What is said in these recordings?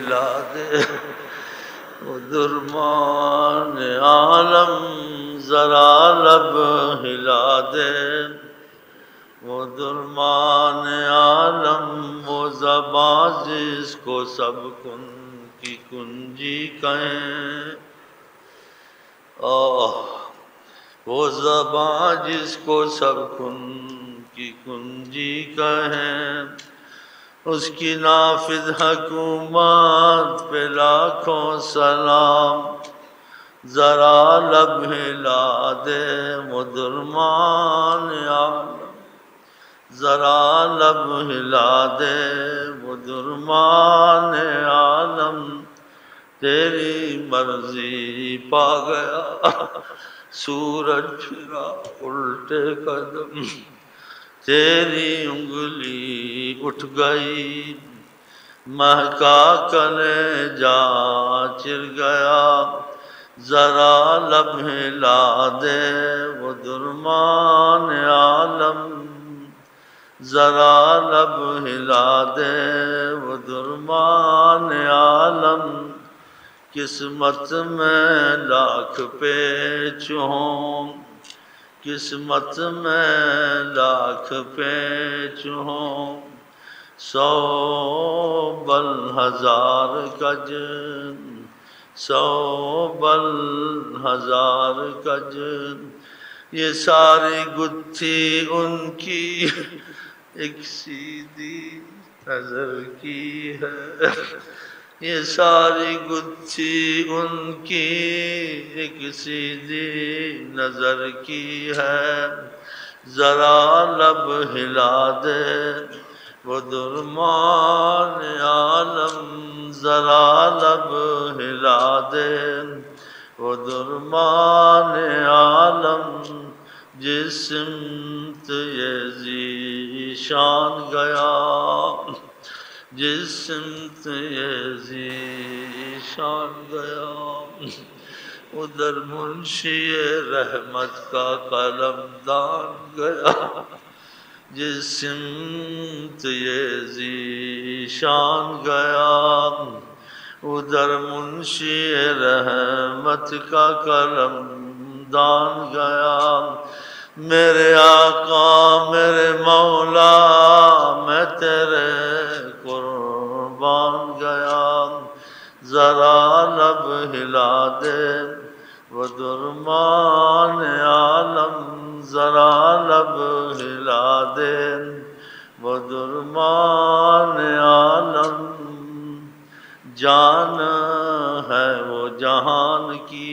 ہلا دے وہ درمان عالم ذرا لب ہلا دے وہ درمان عالم وہ زبان جس کو سب کن کی کنجی کہیں وہ زبان جس کو سب کن کی کنجی کہیں اس کی نافذ حکومت پہ لاکھوں سلام ذرا لب ہلا دے وہ درمان عالم ذرا لب ہلا دے وہ درمان عالم تیری مرضی پا گیا سورج پھرا الٹے قدم تیری انگلی اٹھ گئی مہکا کلیجا چر گیا ذرا لب ہلا دے وہ درمان عالم ذرا لب ہلا دے وہ درمان عالم قسمت میں لاکھ پیچ ہوں قسمت میں لاکھ پیچ ہوں 100 بل ہزار گج 100 بل ہزار گج یہ ساری گتھی ان کی ایک سیدھی نظر کی ہے یہ ساری گتھی ان کی ایک سیدھی نظر کی ہے ذرا لب ہلا دے وہ درمان عالم ذرا لب ہلا دے وہ درمان عالم جس سمت یہ ذیشان گیا جس سمت یہ ذیشان گیا ادھر منشی رحمت کا قلم دان گیا جس سمت یہ ذیشان گیا ادھر منشی رحمت کا قلم دان گیا میرے آقا میرے مولا میں تیرے قربان گیا ذرا لب ہلا دے وہ درمان عالم ذرا لب ہلا دے وہ درمان عالم جان ہے وہ جہان کی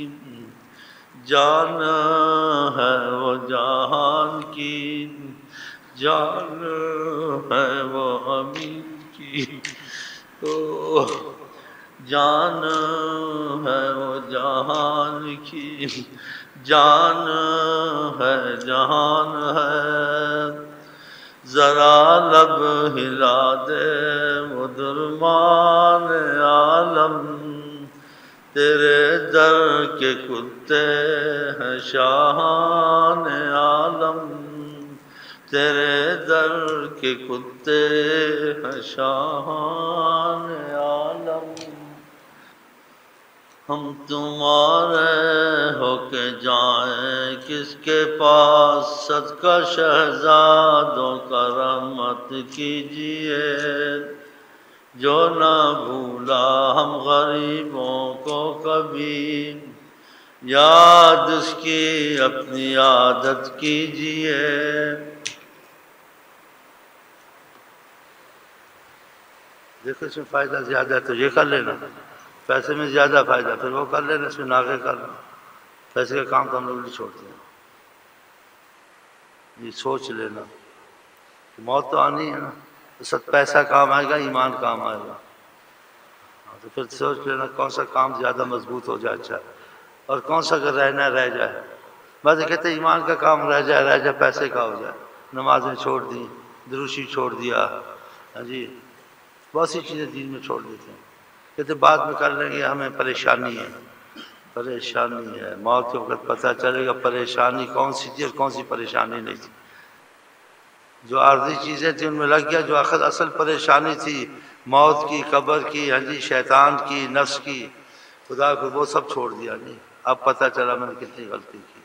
جان ہے وہ جہان کی جان ہے وہ امین کی جان ہے وہ جہان کی جان ہے جہان ہے ذرا لب ہلا دے وہ درمان عالم تیرے در کے کتے ہیں شاہان عالم تیرے در کے کتے ہیں شاہان عالم ہم تمہارے ہو کے جائیں کس کے پاس صدقہ شہزادوں کا رحمت کیجیے جو نہ بھولا ہم غریبوں کو کبھی یاد اس کی اپنی عادت کیجیے دیکھو اس میں فائدہ زیادہ ہے تو یہ کر لینا پیسے میں زیادہ فائدہ پھر وہ کر لینا اس میں ناغے کر لینا پیسے کا کام تو ہم لوگ نہیں چھوڑتے ہیں یہ سوچ لینا موت تو آنی ہے نا سب پیسہ کام آئے گا ایمان کام آئے گا تو پھر سوچ لینا کون سا کام زیادہ مضبوط ہو جائے اچھا اور کون سا اگر رہنا رہ جائے بعض کہتے ہیں ایمان کا کام رہ جائے پیسے کا ہو جائے نمازیں چھوڑ دی دروشی چھوڑ دیا ہاں جی بہت سی چیزیں دین میں چھوڑ دیتے ہیں کہتے بعد میں کر لیں گے ہمیں پریشانی ہے موت کے وقت پتہ چلے گا پریشانی کون سی تھی اور کون سی پریشانی نہیں تھی جو عارضی چیزیں تھیں ان میں لگ گیا جو اصل پریشانی تھی موت کی، قبر کی، ہاں جی، شیطان کی، نفس کی، خدا کو وہ سب چھوڑ دیا نہیں. اب پتہ چلا میں نے کتنی غلطی کی.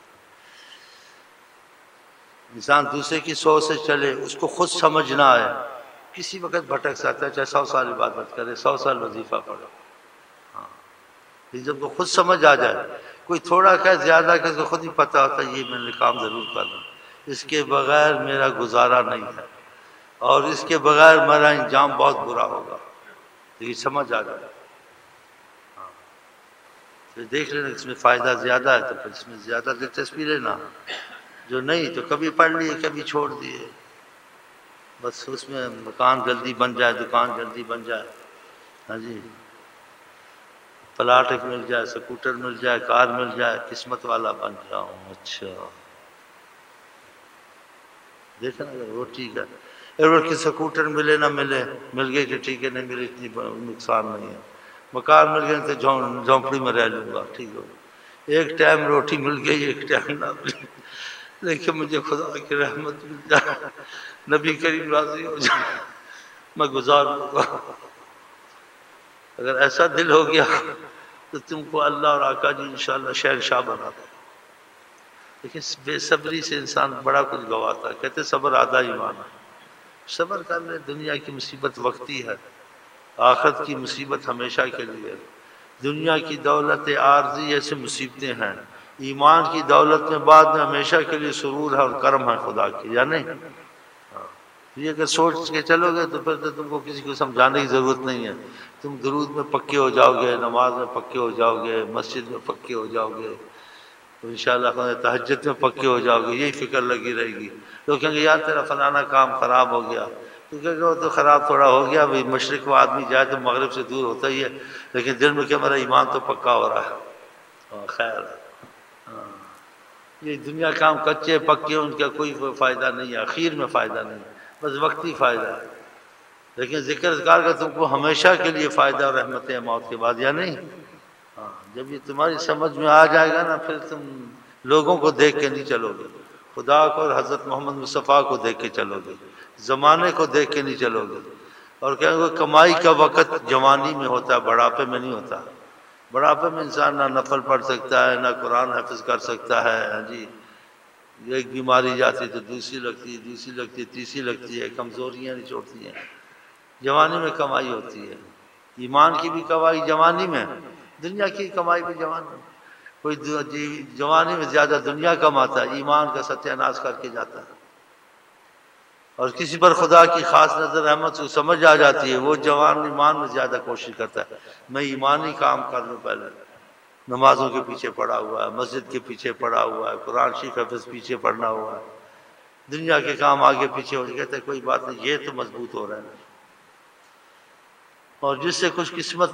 انسان دوسرے کی سوچ سے چلے، اس کو خود سمجھ نہ آئے، کسی وقت بھٹک سکتا ہے، چاہے 100 سال عبادت کرے، 100 سال وظیفہ پڑھے. ہاں، جب کو خود سمجھ آ جائے، کوئی تھوڑا کہ زیادہ کہ تو خود ہی پتہ ہوتا ہے یہ میں نے کام ضرور کرنا، اس کے بغیر میرا گزارا نہیں ہے، اور اس کے بغیر میرا انجام بہت برا ہوگا. یہ سمجھ آ جائے. پھر دیکھ لینا اس میں فائدہ زیادہ ہے تو پھر اس میں زیادہ دلچسپی لینا، جو نہیں تو کبھی پڑھ لیے کبھی چھوڑ دیے. بس اس میں مکان جلدی بن جائے، دکان جلدی بن جائے، ہاں جی، پلاٹ ایک مل جائے، سکوٹر مل جائے، کار مل جائے، قسمت والا بن جاؤں. اچھا دیکھا نا، وہ ٹھیک ہے. ایڈورڈ کی سکوٹر ملے نہ ملے، مل گئے کہ ٹھیک ہے، نہیں ملے اتنی نقصان نہیں ہے. مکان مل گئے تو جھونپڑی میں رہ لوں گا، ٹھیک ہو. ایک ٹائم روٹی مل گئی، ایک ٹائم نہ ملی، لیکن مجھے خدا کی رحمت مل جائے، نبی کریم راضی ہو جائے، میں گزار لوں گا. اگر ایسا دل ہو گیا تو تم کو اللہ اور آقا جی انشاءاللہ شہنشاہ بنا دو. لیکن بے صبری سے انسان بڑا کچھ گواتا ہے. کہتے صبر آدھا ایمان ہے. صبر کر لے، دنیا کی مصیبت وقتی ہے، آخرت کی مصیبت ہمیشہ کے لیے. دنیا کی دولت عارضی ایسے مصیبتیں ہیں، ایمان کی دولت میں بعد میں ہمیشہ کے لیے سرور ہے اور کرم ہے خدا کی، یا نہیں؟ یہ اگر سوچ کے چلو گے تو پھر تو تم کو کسی کو سمجھانے کی ضرورت نہیں ہے. تم درود میں پکے ہو جاؤ گے، نماز میں پکے ہو جاؤ گے، مسجد میں پکے ہو جاؤ گے، تو انشاءاللہ تہجد میں پکے ہو جاؤ گے. یہی فکر لگی رہے گی. لوگ کہیں گے یار تیرا فلانا کام خراب ہو گیا، تو کہے گا وہ تو خراب تھوڑا ہو گیا بھائی، مشرق میں آدمی جائے تو مغرب سے دور ہوتا ہی ہے، لیکن دل میں کہ میرا ایمان تو پکا ہو رہا ہے. خیر ہے. یہ دنیا کام کچے پکے ان کا کوئی فائدہ نہیں ہے، اخیر میں فائدہ نہیں، بس وقتی فائدہ ہے. لیکن ذکر اذکار کا تم کو ہمیشہ کے لیے فائدہ اور رحمت ہے موت کے بعد، یا نہیں؟ ہاں، جب یہ تمہاری سمجھ میں آ جائے گا نا، پھر تم لوگوں کو دیکھ کے نہیں چلو گے، خدا کو اور حضرت محمد مصطفیٰ کو دیکھ کے چلو گے، زمانے کو دیکھ کے نہیں چلو گے. اور کہیں گے کمائی کا وقت جوانی میں ہوتا ہے، بڑھاپے میں نہیں ہوتا. بڑھاپے میں انسان نہ نفل پڑھ سکتا ہے، نہ قرآن حفظ کر سکتا ہے. ہاں جی، ایک بیماری جاتی تو دوسری لگتی ہے، دوسری لگتی ہے، تیسری لگتی ہے، کمزوریاں نہیں چھوڑتی ہیں. جوانی میں کمائی ہوتی ہے، ایمان کی بھی کمائی جوانی میں، دنیا کی کمائی بھی جوانی میں. کوئی جوانی میں زیادہ دنیا کماتا ہے، ایمان کا ستیہ ناش کر کے جاتا ہے. اور کسی پر خدا کی خاص نظر رحمت سے سمجھ آ جاتی ہے، وہ جوان ایمان میں زیادہ کوشش کرتا ہے، میں ایمانی کام کر لوں، پہلے نمازوں کے پیچھے پڑا ہوا ہے، مسجد کے پیچھے پڑا ہوا ہے، قرآن شریف حفظ پیچھے پڑنا ہوا ہے، دنیا کے کام آگے پیچھے ہو. کہتے ہیں کوئی بات نہیں، یہ تو مضبوط ہو رہا ہے. اور جس سے خوش قسمت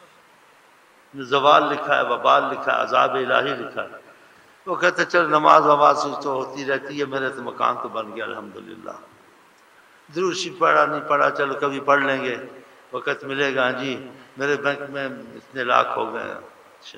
زوال لکھا ہے، وبال لکھا ہے، عذاب الہی لکھا ہے، وہ کہتے چل نماز وماز تو ہوتی رہتی ہے، میرے تو مکان تو بن گیا الحمدللہ. درود شریف پڑھا نہیں پڑھا، چلو کبھی پڑھ لیں گے، وقت ملے گا. جی میرے بینک میں اتنے لاکھ ہو گئے ہیں. اچھا،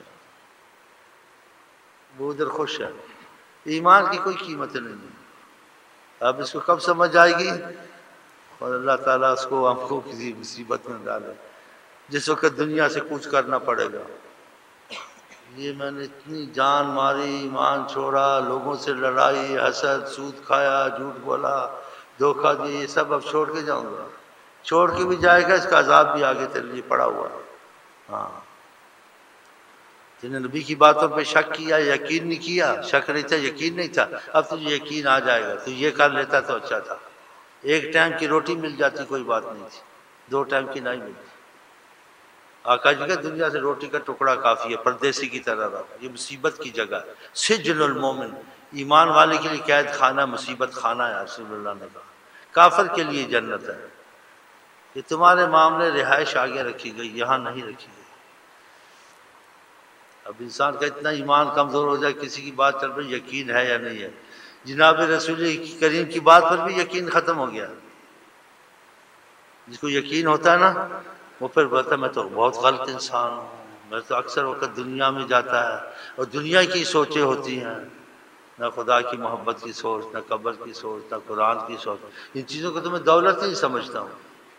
وہ ادھر خوش ہے. ایمان کی کوئی قیمت نہیں ہے. اب اس کو کب سمجھ آئے گی؟ اور اللہ تعالیٰ اس کو ہم کو کسی مصیبت میں ڈالے جس وقت دنیا سے کچھ کرنا پڑے گا. یہ میں نے اتنی جان ماری، ایمان چھوڑا، لوگوں سے لڑائی، حسد، سود کھایا، جھوٹ بولا، دھوکہ دیا، یہ سب اب چھوڑ کے جاؤں گا. چھوڑ کے بھی جائے گا، اس کا عذاب بھی آگے تیرے لیے پڑا ہوا. ہاں، جنہیں نبی کی باتوں پہ شک کیا، یقین نہیں کیا، شک نہیں تھا، یقین نہیں تھا، اب تجھے یقین آ جائے گا. تو یہ کر لیتا تو اچھا تھا. ایک ٹائم کی روٹی مل جاتی کوئی بات نہیں تھی، 2 ٹائم کی نہیں ملتی. آقا جی کا دنیا سے روٹی کا ٹکڑا کافی ہے، پردیسی کی طرح رہا. یہ مصیبت کی جگہ ہے، سجن المومن، ایمان والے کے لیے قید خانہ، مصیبت خانہ ہے. رسول اللہ نے کہا کافر کے لیے جنت ہے. کہ تمہارے معاملے رہائش آگے رکھی گئی، یہاں نہیں رکھی گئی. اب انسان کا اتنا ایمان کمزور ہو جائے، کسی کی بات چل رہی یقین ہے یا نہیں ہے. جناب رسول کریم کی بات پر بھی یقین ختم ہو گیا. جس کو یقین ہوتا ہے نا، وہ پھر بولتا ہے میں تو بہت غلط انسان ہوں، میں تو اکثر وقت دنیا میں جاتا ہے اور دنیا کی سوچیں ہوتی ہیں، نہ خدا کی محبت کی سوچ، نہ قبر کی سوچ، نہ قرآن کی سوچ. ان چیزوں کو تو میں دولت نہیں سمجھتا ہوں.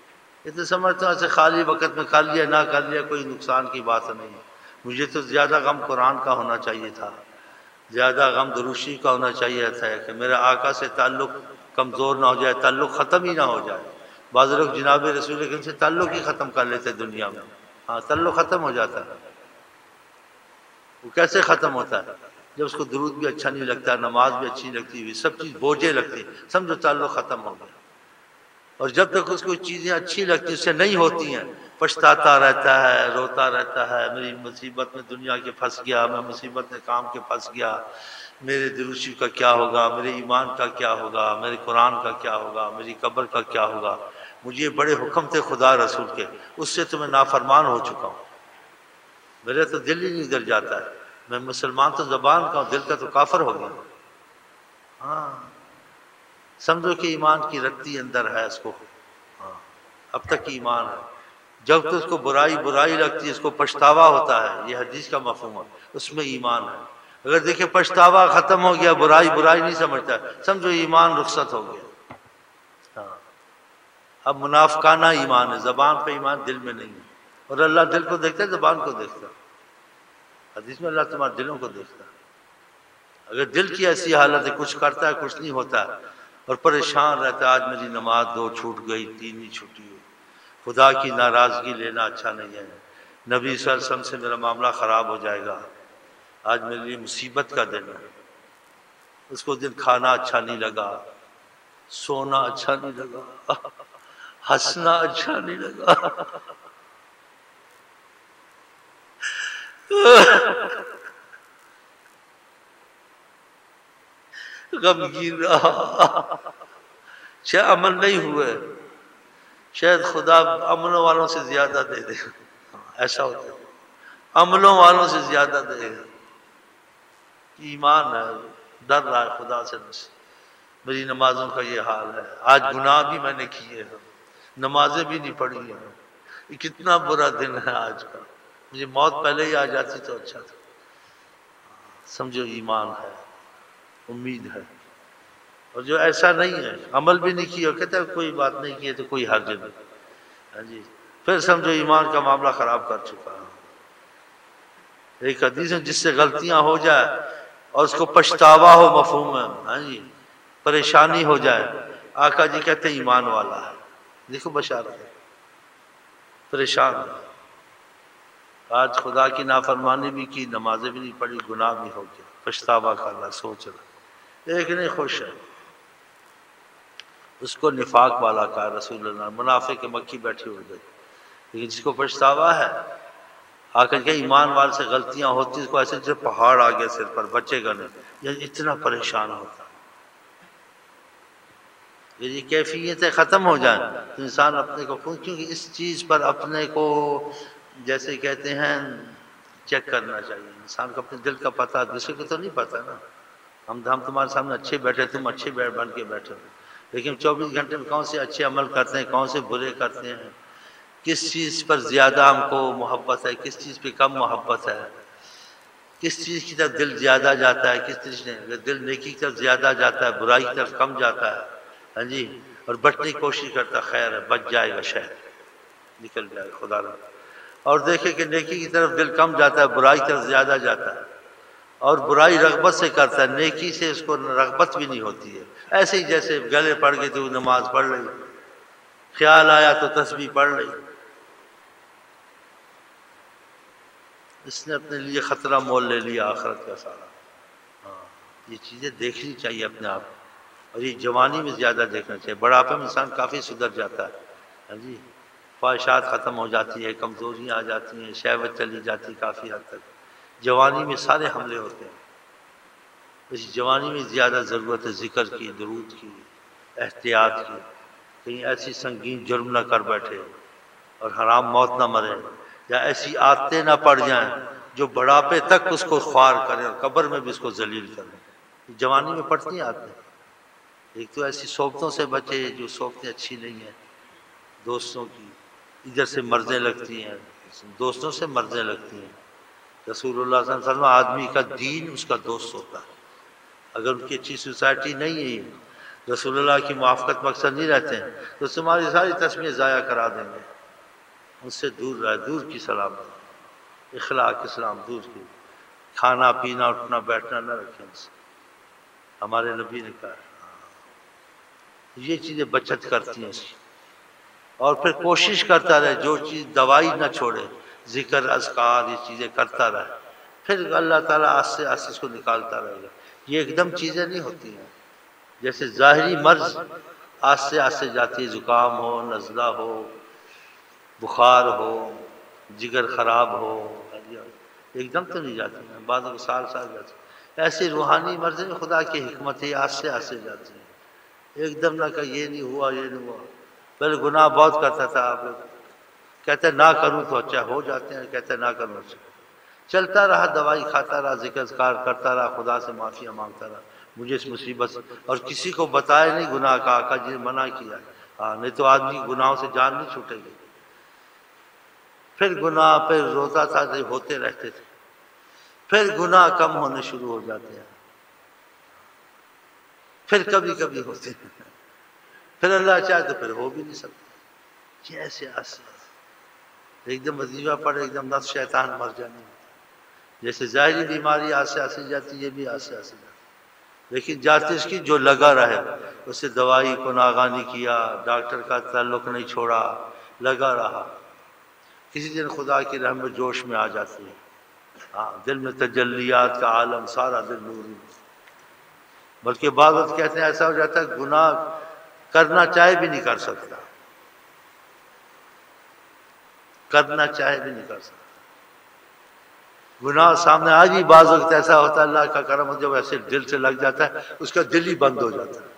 یہ تو سمجھتا ہوں ایسے خالی وقت میں کر لیا نہ کر لیا کوئی نقصان کی بات نہیں ہے۔ مجھے تو زیادہ غم قرآن کا ہونا چاہیے تھا، زیادہ غم دروشی کا ہونا چاہیے تھا کہ میرے آقا سے تعلق کمزور نہ ہو جائے، تعلق ختم ہی نہ ہو جائے۔ بعض لوگ جناب رسول کریم سے تعلق ہی ختم کر لیتے دنیا میں۔ ہاں تعلق ختم ہو جاتا ہے۔ وہ کیسے ختم ہوتا ہے؟ جب اس کو درود بھی اچھا نہیں لگتا، نماز بھی اچھی نہیں لگتی، سب چیز بوجھے لگتی، سمجھو تعلق ختم ہو گیا۔ اور جب تک اس کو چیزیں اچھی لگتی اس سے نہیں ہوتی ہیں، پچھتاتا رہتا ہے، روتا رہتا ہے، میری مصیبت میں دنیا کے پھنس گیا، میں مصیبت میں کام کے پھنس گیا، میرے دروشی کا کیا ہوگا، میرے ایمان کا کیا ہوگا، میرے قرآن کا کیا ہوگا، میری قبر کا کیا ہوگا۔ مجھے بڑے حکم تھے خدا رسول کے، اس سے تو میں نافرمان ہو چکا ہوں، میرے تو دل ہی نہیں ادھر جاتا ہے۔ میں مسلمان تو زبان کا ہوں، دل کا تو کافر ہو گیا۔ ہاں سمجھو کہ ایمان کی رتی اندر ہے اس کو، ہاں اب تک ایمان ہے۔ جب تک اس کو برائی لگتی ہے، اس کو پچھتاوا ہوتا ہے، یہ حدیث کا مفہوم ہے، اس میں ایمان ہے۔ اگر دیکھیں پچھتاوا ختم ہو گیا، برائی نہیں سمجھتا، سمجھو ایمان رخصت ہو گیا۔ ہاں اب منافقانہ ایمان ہے، زبان پہ ایمان، دل میں نہیں ہے۔ اور اللہ دل کو دیکھتا ہے، زبان کو دیکھتا ہے۔ حدیث میں اللہ تمہارے دلوں کو دیکھتا ہے۔ اگر دل کی ایسی حالت ہے، کچھ کرتا ہے کچھ نہیں ہوتا اور پریشان رہتا ہے، آج میری نماز 2 چھوٹ گئی، 3 ہی چھوٹی ہوئی، خدا کی ناراضگی لینا اچھا نہیں ہے، نبی صلی اللہ علیہ وسلم سے میرا معاملہ خراب ہو جائے گا، آج میرے لیے مصیبت کا دن ہے۔ اس کو دن کھانا اچھا نہیں لگا، سونا اچھا نہیں لگا، ہنسنا اچھا نہیں لگا، غمگین رہا، شاید عمل نہیں ہوئے، شاید خدا عملوں والوں سے زیادہ دے دے، ایسا ہوتا ہے، عملوں والوں سے زیادہ دے گا۔ ایمان ہے، ڈر رہا ہے خدا سے، میری نمازوں کا یہ حال ہے، آج گناہ بھی میں نے کیے ہیں، نمازیں بھی نہیں پڑھی ہیں، یہ کتنا برا دن ہے آج کا، مجھے موت پہلے ہی آ جاتی تو اچھا تھا۔ سمجھو ایمان ہے، امید ہے۔ اور جو ایسا نہیں ہے، عمل بھی نہیں کیا، کہتا ہے کوئی بات نہیں کی تو کوئی حرج نہیں، ہاں جی، پھر سمجھو ایمان کا معاملہ خراب کر چکا ہے۔ ایک حدیث ہے، جس سے غلطیاں ہو جائے اور اس کو پچھتاوا ہو، مفہوم ہے، ہاں جی، پریشانی ہو جائے، آقا جی کہتے ہیں ایمان والا ہے۔ دیکھو بشارت ہے، پریشان ہے، آج خدا کی نافرمانی بھی کی، نمازیں بھی نہیں پڑھی، گناہ بھی ہو گیا، پچھتاوا کر رہا، سوچ رہا، ایک نہیں خوش ہے، اس کو نفاق والا کہا رسول اللہ، منافق کے مکھی بیٹھی ہو گئی، لیکن جس کو پچھتاوا ہے، آخر کے ایمان وال سے غلطیاں ہوتی، اس کو ایسے جب پہاڑ آ گیا سر پر، بچے گا نہیں، یعنی اتنا پریشان ہوتا۔ یہ کیفیتیں ختم ہو جائیں تو انسان اپنے کو، کیونکہ اس چیز پر اپنے کو جیسے کہتے ہیں چیک کرنا چاہیے، انسان کو اپنے دل کا پتہ، دوسرے کو تو نہیں پتہ نا۔ ہم تمہارے سامنے اچھے بیٹھے، تم اچھے بن کے بیٹھے ہو، لیکن 24 گھنٹے میں کون سے اچھے عمل کرتے ہیں، کون سے برے کرتے ہیں، کس چیز پر زیادہ ہم کو محبت ہے، کس چیز پہ کم محبت ہے، کس چیز کی طرف دل زیادہ جاتا ہے، کس چیز نہیں۔ اگر دل نیکی کی طرف زیادہ جاتا ہے، برائی کی طرف کم جاتا ہے، ہاں جی، اور بچنے کی کوشش کرتا، خیر ہے، بچ جائے گا، شاید نکل جائے گا، خدا رہا۔ اور دیکھیں کہ نیکی کی طرف دل کم جاتا ہے، برائی کی طرف زیادہ جاتا ہے، اور برائی رغبت سے کرتا ہے، نیکی سے اس کو رغبت بھی نہیں ہوتی ہے، ایسے ہی جیسے گلے پڑ گئے تو نماز پڑھ لئی، خیال آیا تو تسبیح پڑھ لئی، اس نے اپنے لیے خطرہ مول لے لیا آخرت کا سارا۔ ہاں یہ چیزیں دیکھنی چاہیے اپنے آپ، اور یہ جوانی میں زیادہ دیکھنا چاہیے، بڑھاپے میں انسان کافی سدھر جاتا ہے، ہاں جی، خواہشات ختم ہو جاتی ہے، کمزوریاں آ جاتی ہیں، شہوت چلی جاتی ہے کافی حد تک، جوانی میں سارے حملے ہوتے ہیں۔ اس جوانی میں زیادہ ضرورت ہے ذکر کی، درود کی، احتیاط کی، کہیں ایسی سنگین جرم نہ کر بیٹھے اور حرام موت نہ مرے، یا ایسی عادتیں نہ پڑ جائیں جو بڑھاپے تک اس کو خوار کریں اور قبر میں بھی اس کو ذلیل کریں۔ جوانی میں پڑتی ہیں عادتیں، ایک تو ایسی صحبتوں سے بچے جو صحبتیں اچھی نہیں ہیں، دوستوں کی ادھر سے مرضیں لگتی ہیں، دوستوں سے مرضیں لگتی ہیں۔ رسول اللہ صلی اللہ علیہ وسلم، آدمی کا دین اس کا دوست ہوتا ہے، اگر ان کی اچھی سوسائٹی نہیں ہے رسول اللہ کی موافقت مقصد نہیں رہتے ہیں تو تمہاری ساری تسبیحیں ضائع کرا دیں گے. ان سے دور رہے، دور کی سلامت، اخلاق اسلام دور کی، کھانا پینا اٹھنا بیٹھنا نہ رکھیں ان سے. ہمارے نبی نے کہا یہ چیزیں بچت کرتی ہیں اس کی. اور پھر کوشش کرتا رہے، جو چیز دوائی نہ چھوڑے، ذکر اذکار یہ چیزیں کرتا رہے، پھر اللہ تعالیٰ آہستہ آہستہ اس کو نکالتا رہے گا. یہ ایک دم چیزیں نہیں ہوتی ہیں. جیسے ظاہری مرض آہستہ آہستہ جاتی ہے، زکام ہو، نزلہ ہو، بخار ہو، جگر خراب ہو، ایک دم تو نہیں جاتی ہیں، بعض کو سال سال جاتی ہیں. ایسی روحانی مرض خدا کی حکمت ہے، آہستہ آہستہ جاتی ہیں. ایک دم نہ کہ یہ نہیں ہوا یہ نہیں ہوا. پہلے گناہ بہت کرتا تھا، آپ کہتے نہ کروں تو اچھا، ہو جاتے ہیں، کہتے نہ کروں اچھا. چلتا رہا، دوائی کھاتا رہا، ذکر اذکار کرتا رہا، خدا سے معافیاں مانگتا رہا مجھے اس مصیبت سے، اور کسی کو بتایا نہیں گناہ کا، آقا جی نے منع کیا. نہیں تو آدمی گناہوں سے جان نہیں چھوٹے گی. پھر گناہ پہ روتا تھا، ہوتے رہتے تھے. پھر گناہ کم ہونے شروع ہو جاتے ہیں، پھر کبھی کبھی ہوتے ہیں، پھر اللہ چاہے تو پھر ہو بھی نہیں سکتا. یہ ایسے ایک دم وظیفہ پڑے، ایک دم نفس شیطان مر جانے. جیسے ظاہری بیماری آسے آسے جاتی، یہ بھی آسے آسے جاتی، لیکن جاتے اس کی جو لگا رہے، اسے دوائی کو ناغانی کیا، ڈاکٹر کا تعلق نہیں چھوڑا، لگا رہا. کسی دن خدا کی رحمت جوش میں آ جاتی ہے. ہاں، دل میں تجلیات کا عالم، سارا دل نوری. بلکہ بعض وقت کہتے ہیں ایسا ہو جاتا ہے گناہ کرنا چاہے بھی نہیں کر سکتا، کرنا چاہے بھی نہیں کر سکتا. گناہ سامنے آج ہی بعض وقت ایسا ہوتا ہے، اللہ کا کرم جب ایسے دل سے لگ جاتا ہے، اس کا دل ہی بند ہو جاتا ہے.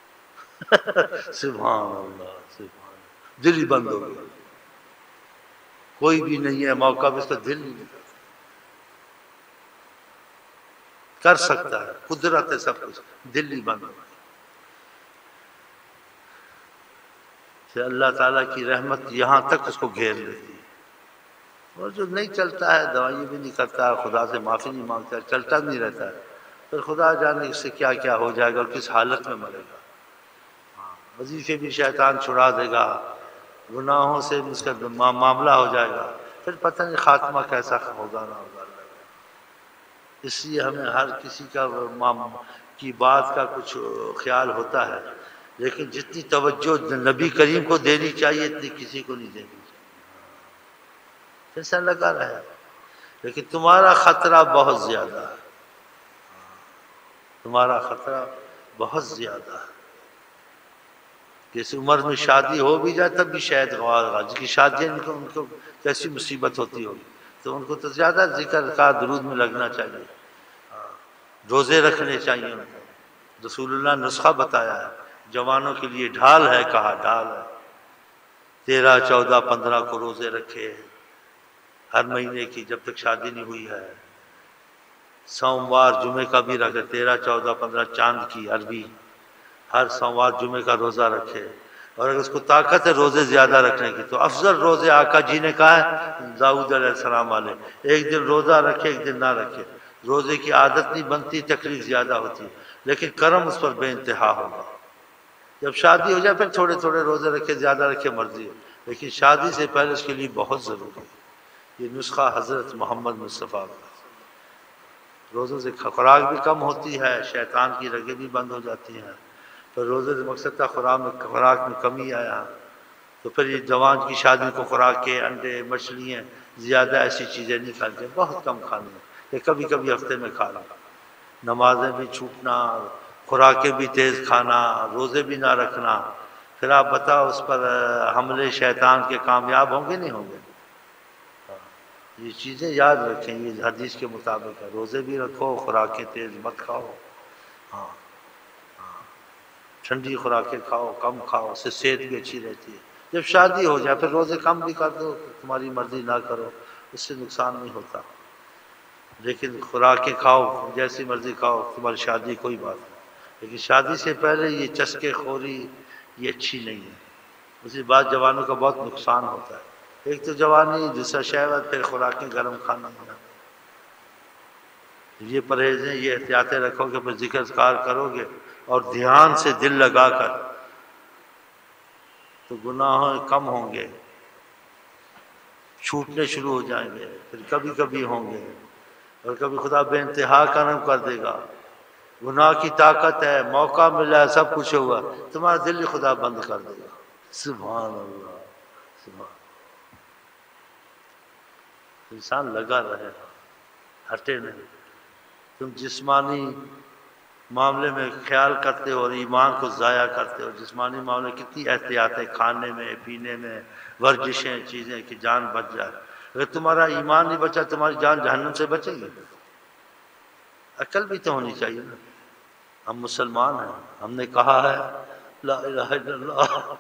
سبحان اللہ، سبحان اللہ، دل ہی بند ہو گیا. کوئی بھی نہیں ہے موقع پہ، اس کا دل نہیں کر سکتا ہے، قدرت ہے سب کچھ، دل ہی بند ہو گیا. اللہ تعالیٰ کی رحمت یہاں تک اس کو گھیر لیتی ہے. اور جو نہیں چلتا ہے، دوائی بھی نہیں کرتا ہے، خدا سے معافی نہیں مانگتا ہے، چلتا نہیں رہتا ہے، پھر خدا جانے اس سے کیا کیا ہو جائے گا اور کس حالت میں مرے گا. وظیفے بھی شیطان چھڑا دے گا، گناہوں سے اس کا معاملہ ہو جائے گا، پھر پتہ نہیں خاتمہ کیسا ہوگا نہ ہوگا. اس لیے ہمیں ہر کسی کی بات کا کچھ خیال ہوتا ہے، لیکن جتنی توجہ نبی کریم کو دینی چاہیے اتنی کسی کو نہیں دینی چاہیے. ایسا لگا رہے، لیکن تمہارا خطرہ بہت زیادہ ہے، تمہارا خطرہ بہت زیادہ ہے. جس عمر میں شادی ہو بھی جائے تب بھی شاید گوارا، جس کی شادی ان کو کیسی مصیبت ہوتی ہوگی، تو ان کو تو زیادہ ذکر کا درود میں لگنا چاہیے، روزے رکھنے چاہیے. ان کو رسول اللہ نے نسخہ بتایا ہے، جوانوں کے لیے ڈھال ہے، کہا ڈھال ہے. 13 14 15 کو روزے رکھے ہر مہینے کی جب تک شادی نہیں ہوئی ہے. سوموار جمعے کا بھی رکھے، 13 14 15 چاند کی عربی، ہر سوموار جمعے کا روزہ رکھے. اور اگر اس کو طاقت ہے روزے زیادہ رکھنے کی تو افضل روزے آقا جی نے کہا ہے داؤد علیہ السلام والے، ایک دن روزہ رکھے ایک دن نہ رکھے. روزے کی عادت نہیں بنتی، تکلیف زیادہ ہوتی ہے، لیکن کرم اس پر بے انتہا ہوگا. جب شادی ہو جائے پھر تھوڑے تھوڑے روزے رکھے، زیادہ رکھے مرضی ہے، لیکن شادی سے پہلے اس کے لیے بہت ضروری ہے. یہ نسخہ حضرت محمد مصطفیٰ کا. روزوں سے خوراک بھی کم ہوتی ہے، شیطان کی رگیں بھی بند ہو جاتی ہیں. تو روزے سے مقصد تھا خوراک میں کمی آیا، تو پھر یہ جوان کی شادی کو خوراک کے انڈے مچھلیاں زیادہ ایسی چیزیں نہیں کھانی، بہت کم کھانی ہیں، کہ کبھی کبھی ہفتے میں کھا لیں. نمازیں بھی چھوٹنا، خوراکیں بھی تیز کھانا، روزے بھی نہ رکھنا. پھر آپ بتاؤ اس پر حملے شیطان کے کامیاب ہوں گے نہیں ہوں گے؟ یہ چیزیں یاد رکھیں، یہ حدیث کے مطابق ہے. روزے بھی رکھو، خوراکیں تیز مت کھاؤ. ہاں، ٹھنڈی خوراکیں کھاؤ، کم کھاؤ، اس سے صحت بھی اچھی رہتی ہے. جب شادی ہو جائے پھر روزے کم بھی کر دو، تمہاری مرضی نہ کرو، اس سے نقصان نہیں ہوتا. لیکن خوراکیں کھاؤ جیسی مرضی کھاؤ، تمہاری شادی کوئی بات نہیں. لیکن شادی سے پہلے یہ چسکے خوری یہ اچھی نہیں ہے. اسی بات جوانوں کا بہت نقصان ہوتا ہے. ایک تو جوانی، دوسرا شہوت، پھر خوراکیں گرم کھانا. یہ پرہیزیں، یہ احتیاطیں رکھو گے، پھر ذکر اذکار کرو گے اور دھیان سے دل لگا کر تو گناہ کم ہوں گے، چھوٹنے شروع ہو جائیں گے، پھر کبھی کبھی ہوں گے، اور کبھی خدا بے انتہا کرم کر دے گا۔ گناہ کی طاقت ہے، موقع ملا ہے، سب کچھ ہوا، تمہارا دل ہی خدا بند کر دے گا۔ سبحان اللہ، سبحان۔ انسان لگا رہے، ہٹے نہیں۔ تم جسمانی معاملے میں خیال کرتے ہو اور ایمان کو ضائع کرتے ہو۔ جسمانی معاملے کتنی احتیاط ہے، کھانے میں، پینے میں، ورزشیں، چیزیں کہ جان بچ جائے۔ اگر تمہارا ایمان نہیں بچا، تمہاری جان جہنم سے بچے گی؟ عقل بھی تو ہونی چاہیے نا۔ ہم مسلمان ہیں، ہم نے کہا ہے لا الہ الا اللہ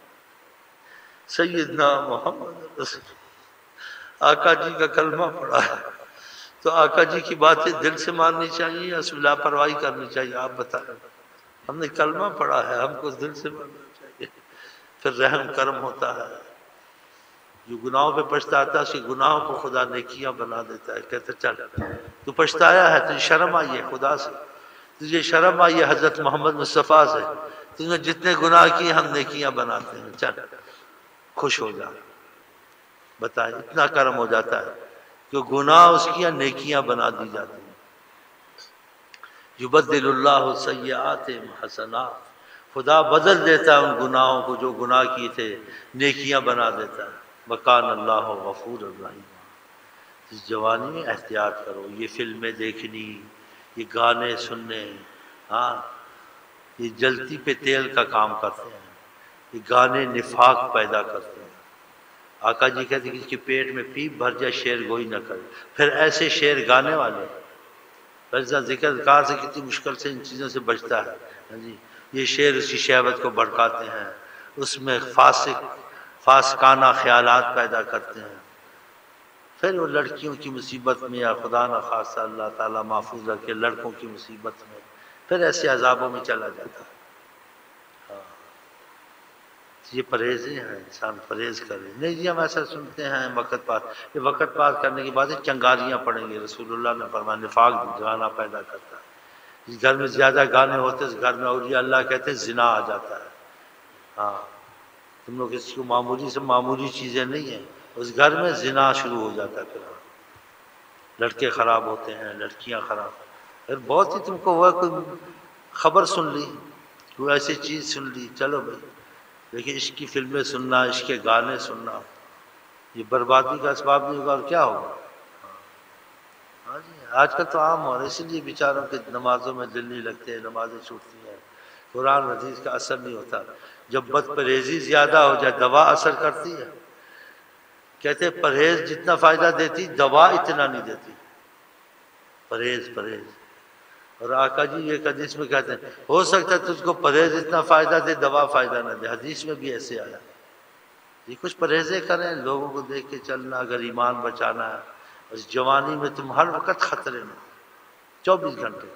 سیدنا محمد رسول، آقا جی کا کلمہ پڑھا ہے، تو آقا جی کی باتیں دل سے ماننی چاہیے یا لاپرواہی کرنی چاہیے؟ آپ بتائیں۔ ہم نے کلمہ پڑھا ہے، ہم کو دل سے ماننا چاہیے، پھر رحم کرم ہوتا ہے۔ جو گناہوں پہ پچھتاتا ہے، اس کے گناہوں کو خدا نیکیاں بنا دیتا ہے۔ کہتے چل تو پچھتایا ہے، تجھے شرم آئی ہے خدا سے، تجھے شرم آئی ہے حضرت محمد مصطفیٰ سے، تم نے جتنے گناہ کیے ہم نیکیاں بناتے ہیں، چل خوش ہو جا۔ بتائیں، اتنا کرم ہو جاتا ہے کہ گناہ اس کی نیکیاں بنا دی جاتی ہیں۔ یبدل اللہ سیئات حسنات، خدا بدل دیتا ہے ان گناہوں کو جو گناہ کیے تھے، نیکیاں بنا دیتا ہے۔ وکان اللہ غفور الرحیم۔ اس جوانی میں احتیاط کرو، یہ فلمیں دیکھنی، یہ گانے سننے، ہاں یہ جلتی پہ تیل کا کام کرتے ہیں، یہ گانے نفاق پیدا کرتے ہیں۔ آقا جی کہتے ہیں کہ اس کے پیٹ میں پیپ بھر جائے شعر گوئی نہ کرے، پھر ایسے شعر گانے والے فیضا ذکر اذکار سے کتنی مشکل سے ان چیزوں سے بچتا ہے۔ ہاں جی، یہ شعر اس کی شہوت کو بھڑکاتے ہیں، اس میں فاسقانہ خیالات پیدا کرتے ہیں، پھر وہ لڑکیوں کی مصیبت میں، یا خدا نہ خواستہ اللہ تعالیٰ محفوظ رکھے، لڑکوں کی مصیبت میں، پھر ایسے عذابوں میں چلا جاتا ہے۔ یہ پرہیزیں ہیں، انسان پرہیز کرے۔ نہیں جی ہم ایسا سنتے ہیں وقت پاس، یہ وقت پاس کرنے کی بات ہے، چنگاریاں پڑیں گے۔ رسول اللہ نے فرمایا نفاق گانا پیدا کرتا ہے۔ جس گھر میں زیادہ گانے ہوتے اس گھر میں اولیاء اللہ کہتے ہیں زنا آ جاتا ہے۔ ہاں تم لوگ اس کو معمولی سے معمولی چیزیں نہیں ہیں، اس گھر میں زنا شروع ہو جاتا ہے، پھر لڑکے خراب ہوتے ہیں، لڑکیاں خراب، پھر بہت ہی تم کو ہوا کوئی خبر سن لی، کوئی ایسی چیز سن لی، چلو بھائی، لیکن عشق کی فلمیں سننا، عشق کے گانے سننا، یہ بربادی کا اسباب نہیں ہوگا اور کیا ہوگا؟ ہاں جی آج کل تو عام ہو رہا ہے، اسی لیے بیچاروں کے نمازوں میں دل نہیں لگتے، نمازیں چھوٹتی ہیں، قرآن حدیث کا اثر نہیں ہوتا۔ جب بد پرہیزی زیادہ ہو جائے، دوا اثر کرتی ہے، کہتے ہیں پرہیز جتنا فائدہ دیتی دوا اتنا نہیں دیتی۔ پرہیز اور آقا جی یہ حدیث میں کہتے ہیں ہو سکتا ہے تجھ کو پرہیز اتنا فائدہ دے، دوا فائدہ نہ دے، حدیث میں بھی ایسے آیا۔ یہ کچھ پرہیزیں کریں، لوگوں کو دیکھ کے چلنا، اگر ایمان بچانا ہے۔ اس جوانی میں تم ہر وقت خطرے میں، 24 گھنٹے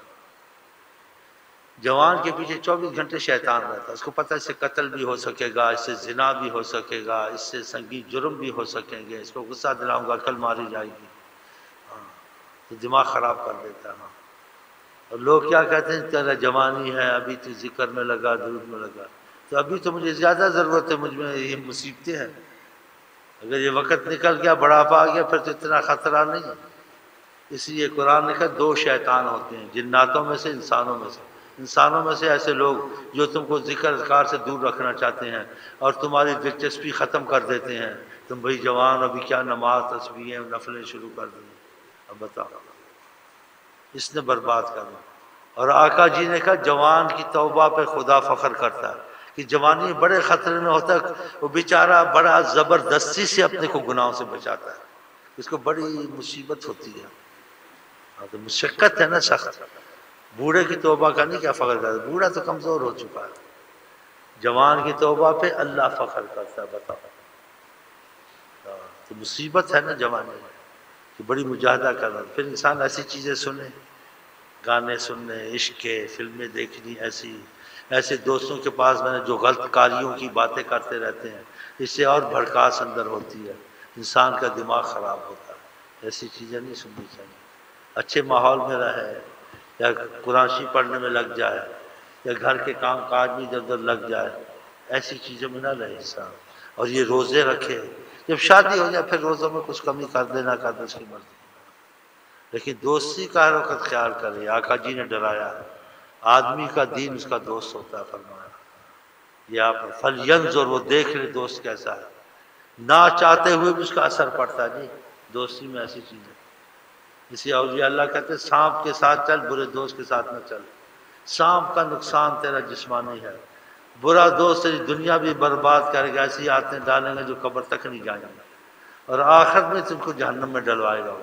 جوان کے پیچھے 24 گھنٹے شیطان رہتا ہے، اس کو پتہ ہے اس سے قتل بھی ہو سکے گا، اس سے زنا بھی ہو سکے گا، اس سے سنگین جرم بھی ہو سکیں گے، اس کو غصہ دلاؤں گا کل ماری جائے گی، تو دماغ خراب کر دیتا ہے۔ اور لوگ کیا کہتے ہیں تیرا جوانی ہے، ابھی تو ذکر میں لگا، درود میں لگا، تو ابھی تو مجھے زیادہ ضرورت ہے، مجھ میں یہ مصیبتیں ہیں، اگر یہ وقت نکل گیا، بڑھاپا آ گیا، پھر تو اتنا خطرہ نہیں ہے۔ اس لیے قرآن نے کہا 2 شیطان ہوتے ہیں، جناتوں میں سے، انسانوں میں سے۔ انسانوں میں سے ایسے لوگ جو تم کو ذکر اذکار سے دور رکھنا چاہتے ہیں اور تمہاری دلچسپی ختم کر دیتے ہیں، تم بھائی جوان ابھی کیا نماز تسبیحیں نفلیں شروع کر دیں، اب بتاؤ، اس نے برباد کرنا۔ اور آقا جی نے کہا جوان کی توبہ پہ خدا فخر کرتا ہے کہ جوانی بڑے خطرے میں ہوتا ہے، وہ بیچارہ بڑا زبردستی سے اپنے کو گناہوں سے بچاتا ہے، اس کو بڑی مصیبت ہوتی ہے، تو مشقت ہے نا سخت۔ بوڑھے کی توبہ کا نہیں کیا فخر کرتا، بوڑھا تو کمزور ہو چکا ہے، جوان کی توبہ پہ اللہ فخر کرتا ہے، بتاؤ تو مصیبت ہے نا جوانی میں کہ بڑی مجاہدہ کرنا۔ پھر انسان ایسی چیزیں سنے، گانے سننے، عشق کے فلمیں دیکھنی، ایسے دوستوں کے پاس میں نے جو غلط کاریوں کی باتیں کرتے رہتے ہیں، اس سے اور بھڑکاس اندر ہوتی ہے، انسان کا دماغ خراب ہوتا ہے، ایسی چیزیں نہیں سننی چاہیے۔ اچھے ماحول میں رہے یا قرآن شریف پڑھنے میں لگ جائے، یا گھر کے کام کاج میں ادھر ادھر لگ جائے، ایسی چیزوں میں نہ رہے انسان، اور یہ روزے رکھے، جب شادی ہو جائے پھر روزوں میں کچھ کمی کر دے نہ کر دے اس کی مرضی، لیکن دوستی کا ہر وقت خیال کرے۔ آقا جی نے ڈرایا ہے، آدمی کا دین اس کا دوست ہوتا ہے، فرمایا یا فَلْيَنْظُرْ، وہ دیکھ لے دوست کیسا ہے، نہ چاہتے ہوئے بھی اس کا اثر پڑتا ہے۔ جی دوستی میں ایسی چیز ہے، اسی اولیاء اللہ کہتے ہیں سانپ کے ساتھ چل، برے دوست کے ساتھ نہ چل۔ سانپ کا نقصان تیرا جسمانی ہے، برا دوست تیری دنیا بھی برباد کرے گا، ایسی عادتیں ڈالیں گے جو قبر تک نہیں جائیں گے، اور آخر میں تم کو جہنم میں ڈلوائے گا۔ وہ